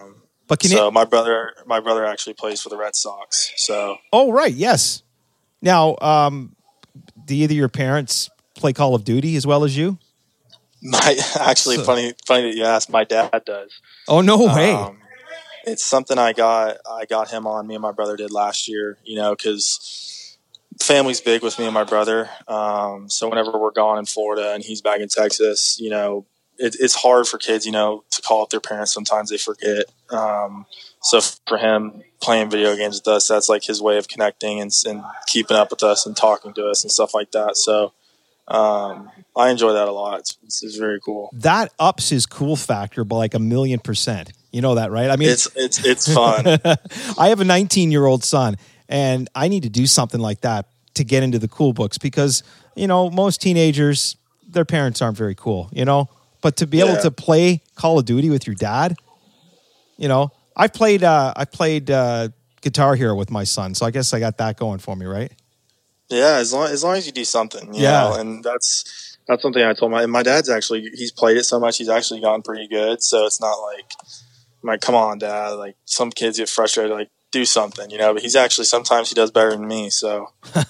But can so it, my brother, my brother actually plays for the Red Sox. So oh right, yes. Now, um, do either of your parents play Call of Duty as well as you? my actually So- funny, funny that you asked. My dad does. Oh no way! Um, it's something I got. I got him on. Me and my brother did last year. You know, because family's big with me and my brother. Um, so whenever we're gone in Florida and he's back in Texas, you know, it, it's hard for kids, you know, to call up their parents. Sometimes they forget. Um, so for him, playing video games with us, that's like his way of connecting and, and keeping up with us and talking to us and stuff like that. So um, I enjoy that a lot. It's, it's, it's very cool. That ups his cool factor by like a million percent. You know that, right? I mean, It's it's it's fun. I have a nineteen-year-old son, and I need to do something like that to get into the cool books because, you know, most teenagers, their parents aren't very cool, you know? But to be Yeah. able to play Call of Duty with your dad, you know, I played uh, I played uh, Guitar Hero with my son, so I guess I got that going for me, right? Yeah, as long as long as you do something, you Yeah. know, and that's that's something I told my and my dad's actually he's played it so much he's actually gotten pretty good. So it's not like I'm like, come on, Dad. Like some kids get frustrated, like do something, you know. But he's actually sometimes he does better than me. So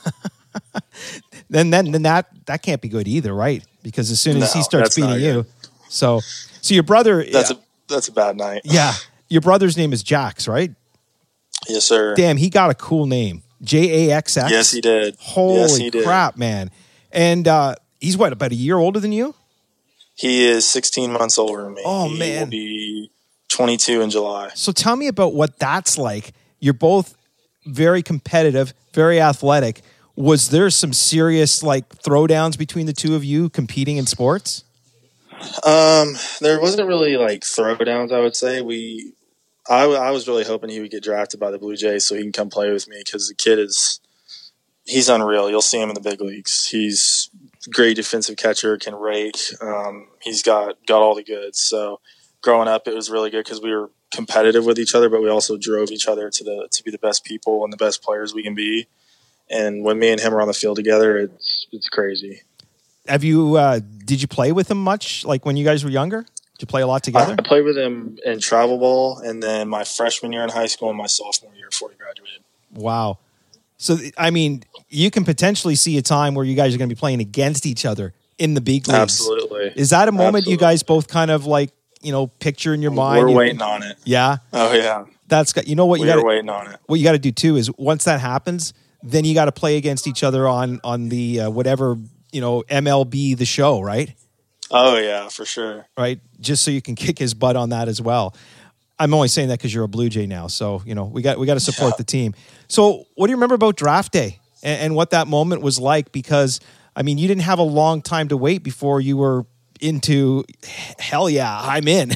Then then then that that can't be good either, right? Because as soon as No, he starts that's not beating you, good. so so your brother, that's a that's a bad night. yeah, your brother's name is Jax, right? Yes, sir. Damn, he got a cool name, J A X X. Yes, he did. Holy yes, he did. crap, man! And uh, he's what, about a year older than you? He is sixteen months older than me. Oh, he man. will be twenty-two in July. So tell me about what that's like. You're both very competitive, very athletic. Was there some serious like throwdowns between the two of you competing in sports? Um, there wasn't really like throwdowns. I would say we. I, I was really hoping he would get drafted by the Blue Jays so he can come play with me because the kid is he's unreal. You'll see him in the big leagues. He's a great defensive catcher, can rake. Um, he's got got all the goods. So growing up, it was really good because we were competitive with each other, but we also drove each other to the to be the best people and the best players we can be. And when me and him are on the field together, it's it's crazy. Have you? Uh, did you play with him much? Like when you guys were younger? Did you play a lot together? I played with him in travel ball, and then my freshman year in high school and my sophomore year before he graduated. Wow. So I mean, you can potentially see a time where you guys are going to be playing against each other in the big leagues. Absolutely. Is that a moment Absolutely. you guys both kind of like, you know, picture in your mind? We're You- waiting on it. Yeah. Oh yeah, That's got. You know what you we got. are waiting on it. What you got to do too is once that happens, then you got to play against each other on on the uh, whatever, you know, M L B the show, right? Oh yeah, for sure. Right, just so you can kick his butt on that as well. I'm only saying that because you're a Blue Jay now, so you know we got we got to support Yeah. the team. So, what do you remember about draft day and, and what that moment was like? Because I mean, you didn't have a long time to wait before you were into hell yeah, I'm in.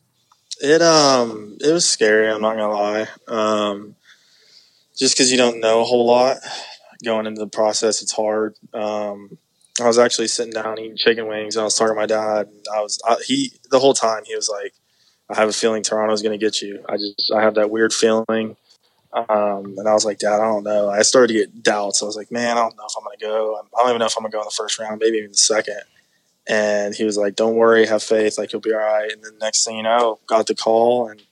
It um it was scary. I'm not gonna lie. Um, just because you don't know a whole lot going into the process, it's hard. Um, I was actually sitting down eating chicken wings, and I was talking to my dad. And I was I, he the whole time he was like, "I have a feeling Toronto's going to get you." I just I have that weird feeling, um, and I was like, "Dad, I don't know." I started to get doubts. I was like, "Man, I don't know if I'm going to go. I don't even know if I'm going to go in the first round, maybe even the second." And he was like, "Don't worry, have faith. Like you'll be all right." And then next thing you know, got the call, and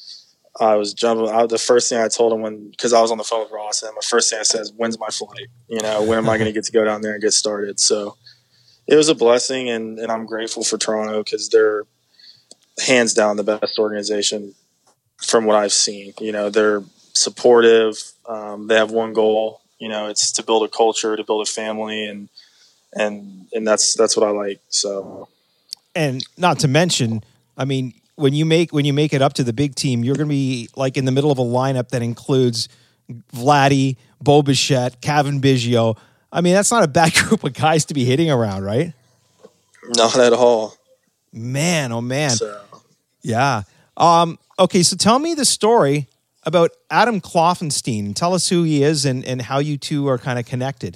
I was jumping. I, the first thing I told him when, because I was on the phone with Ross, and the first thing I said is, "When's my flight? You know, when am I going to get to go down there and get started?" So it was a blessing, and, and I'm grateful for Toronto because they're hands down the best organization from what I've seen. You know, they're supportive. Um, they have one goal. You know, it's to build a culture, to build a family, and and and that's that's what I like. So, And not to mention, I mean, when you make when you make it up to the big team, you're going to be like in the middle of a lineup that includes Vladdy, Bo Bichette, Kevin Biggio. I mean, that's not a bad group of guys to be hitting around, right? not at all. Man, oh man, So. yeah. Um, okay, so tell me the story about Adam Kloffenstein. Tell us who he is and, and how you two are kind of connected.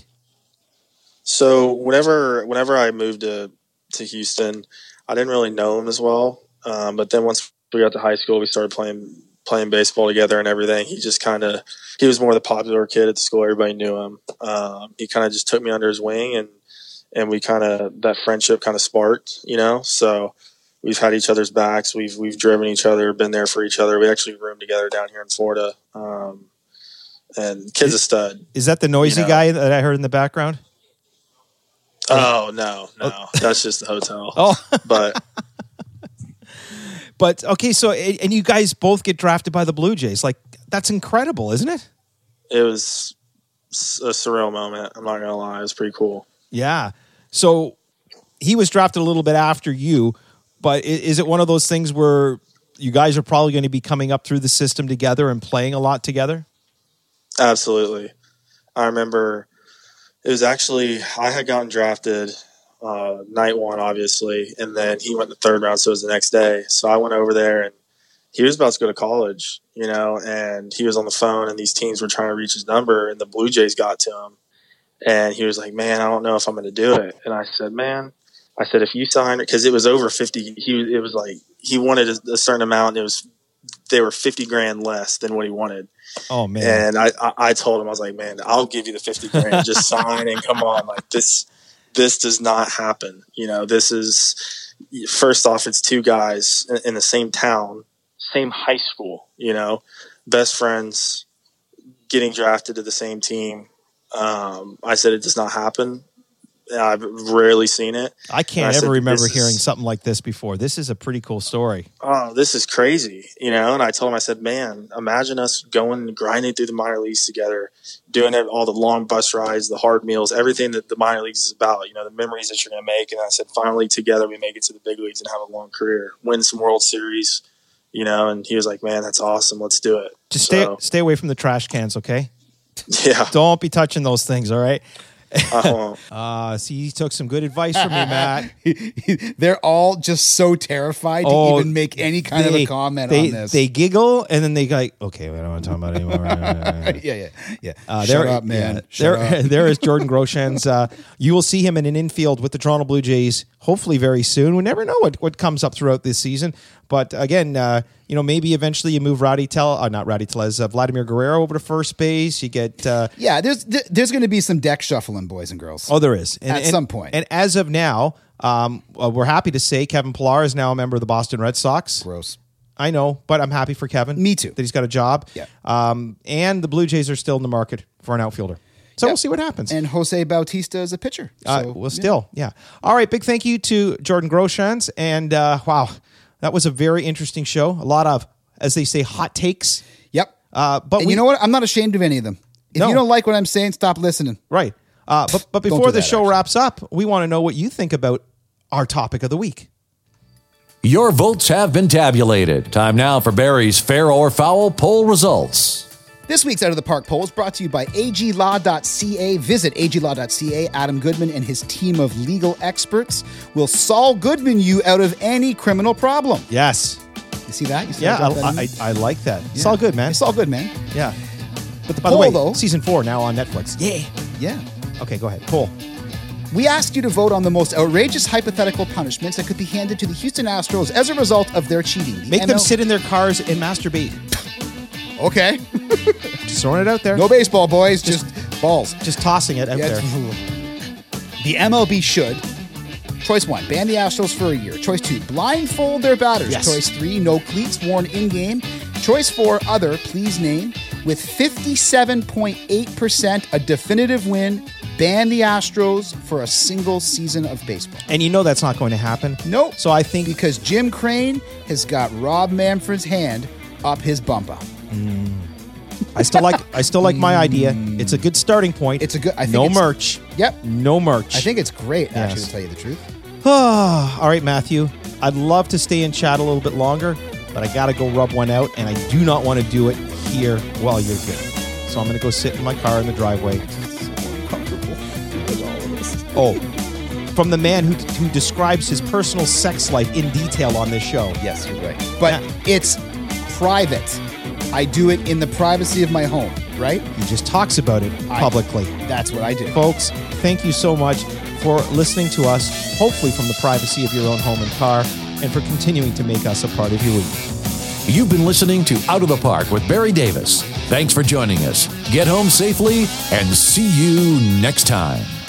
So whenever whenever I moved to to Houston, I didn't really know him as well. Um, but then once we got to high school, we started playing playing baseball together and everything. He just kind of he was more the popular kid at the school. Everybody knew him. Um, he kind of just took me under his wing, and and we kind of that friendship kind of sparked, you know. So we've had each other's backs. We've we've driven each other, been there for each other. We actually roomed together down here in Florida. Um, and kid's a stud. Is that the noisy you know? guy that I heard in the background? Oh no, no, that's just the hotel. Oh, but but okay. So and you guys both get drafted by the Blue Jays. Like that's incredible, isn't it? It was a surreal moment. I'm not gonna lie. It was pretty cool. Yeah. So he was drafted a little bit after you, but is it one of those things where you guys are probably going to be coming up through the system together and playing a lot together? Absolutely. I remember it was actually, I had gotten drafted uh, night one, obviously, and then he went the third round, so it was the next day. So I went over there, and he was about to go to college, you know, and he was on the phone, and these teams were trying to reach his number, and the Blue Jays got to him. And he was like, man, I don't know if I'm going to do it. And I said, man, I said, if you sign it, because it was over fifty, he it was like he wanted a, a certain amount, and it was they were fifty grand less than what he wanted. Oh man! And I, I, I told him, I was like, man, I'll give you the fifty grand, just sign and come on. Like this, this does not happen. You know, this is first off, it's two guys in, in the same town, same high school. You know, best friends, getting drafted to the same team. Um, I said it does not happen. I've rarely seen it. I can't I ever said, remember hearing is, something like this before. This is a pretty cool story. Oh, this is crazy, you know? And I told him, I said, man, imagine us going, grinding through the minor leagues together, doing all the long bus rides, the hard meals, everything that the minor leagues is about, you know, the memories that you're going to make. And I said, finally, together, we make it to the big leagues and have a long career, win some World Series, you know? And he was like, man, that's awesome. Let's do it. Just so, stay, stay away from the trash cans, okay? Yeah. Don't be touching those things, all right? I won't. Uh, see, he took some good advice from me, Matt. They're all just so terrified Oh, to even make any kind they- of a comment they, on this. They giggle and then they go like, okay, we don't want to talk about it anymore. yeah, yeah, yeah. Uh, Shut there, up, man. yeah, Shut there, up. there is Jordan Groshans. Uh, you will see him in an infield with the Toronto Blue Jays, hopefully very soon. We never know what, what comes up throughout this season. But again, uh, you know, maybe eventually you move Rowdy Tel, uh, not Rowdy Tellez, uh, Vladimir Guerrero over to first base. You get uh, Yeah, there's there- there's going to be some deck shuffling, boys and girls. oh, there is and, At and- some point. And as of now, um, uh, we're happy to say Kevin Pillar is now a member of the Boston Red Sox. Gross. I know, but I'm happy for Kevin. Me too. That he's got a job. Yeah. Um, and the Blue Jays are still in the market for an outfielder. So Yep. we'll see what happens. And Jose Bautista is a pitcher. So, Uh, well, still, yeah. All right, big thank you to Jordan Groshans. And uh, wow, that was a very interesting show. A lot of, as they say, hot takes. Yep. Uh, but and we, you know what? I'm not ashamed of any of them. If No. you don't like what I'm saying, stop listening. Right. Uh, but but Don't before do the that, show actually. wraps up, we want to know what you think about our topic of the week. Your votes have been tabulated. Time now for Barry's Fair or Foul poll results. This week's Out of the Park poll is brought to you by A G law dot C A. Visit A G law dot C A. Adam Goodman and his team of legal experts will Saul Goodman you out of any criminal problem. Yes. You see that? You see Yeah, I got that in I, there? I, I like that. It's all good, man. It's all good, man. Yeah. But the By the poll, way, though, season four now on Netflix. Yeah. yeah. Okay, go ahead. Poll. We asked you to vote on the most outrageous hypothetical punishments that could be handed to the Houston Astros as a result of their cheating. The Make M them L sit in their cars and masturbate. Okay. Just throwing it out there. No baseball, boys. Just, balls. Just tossing it out Yeah, there. The M L B should. Choice one, ban the Astros for a year. Choice two, blindfold their batters. Yes. Choice three, no cleats worn in-game. Choice four, other, please name. With fifty-seven point eight percent, a definitive win, ban the Astros for a single season of baseball. And you know that's not going to happen. Nope. So I think Because Jim Crane has got Rob Manfred's hand up his bumper. I still like I still like my idea. It's a good starting point. It's a good- I think no it's- merch. Yep. No merch. I think it's great, actually, Yes. to tell you the truth. All right, Matthew. I'd love to stay and chat a little bit longer, but I got to go rub one out, and I do not want to do it here while you're here. So I'm going to go sit in my car in the driveway. Oh, from the man who, who describes his personal sex life in detail on this show. Yes, you're right. But Yeah. it's private. I do it in the privacy of my home, right? He just talks about it I- publicly. That's what I do. Folks, thank you so much for listening to us, hopefully from the privacy of your own home and car, and for continuing to make us a part of your week. You've been listening to Out of the Park with Barry Davis. Thanks for joining us. Get home safely and see you next time.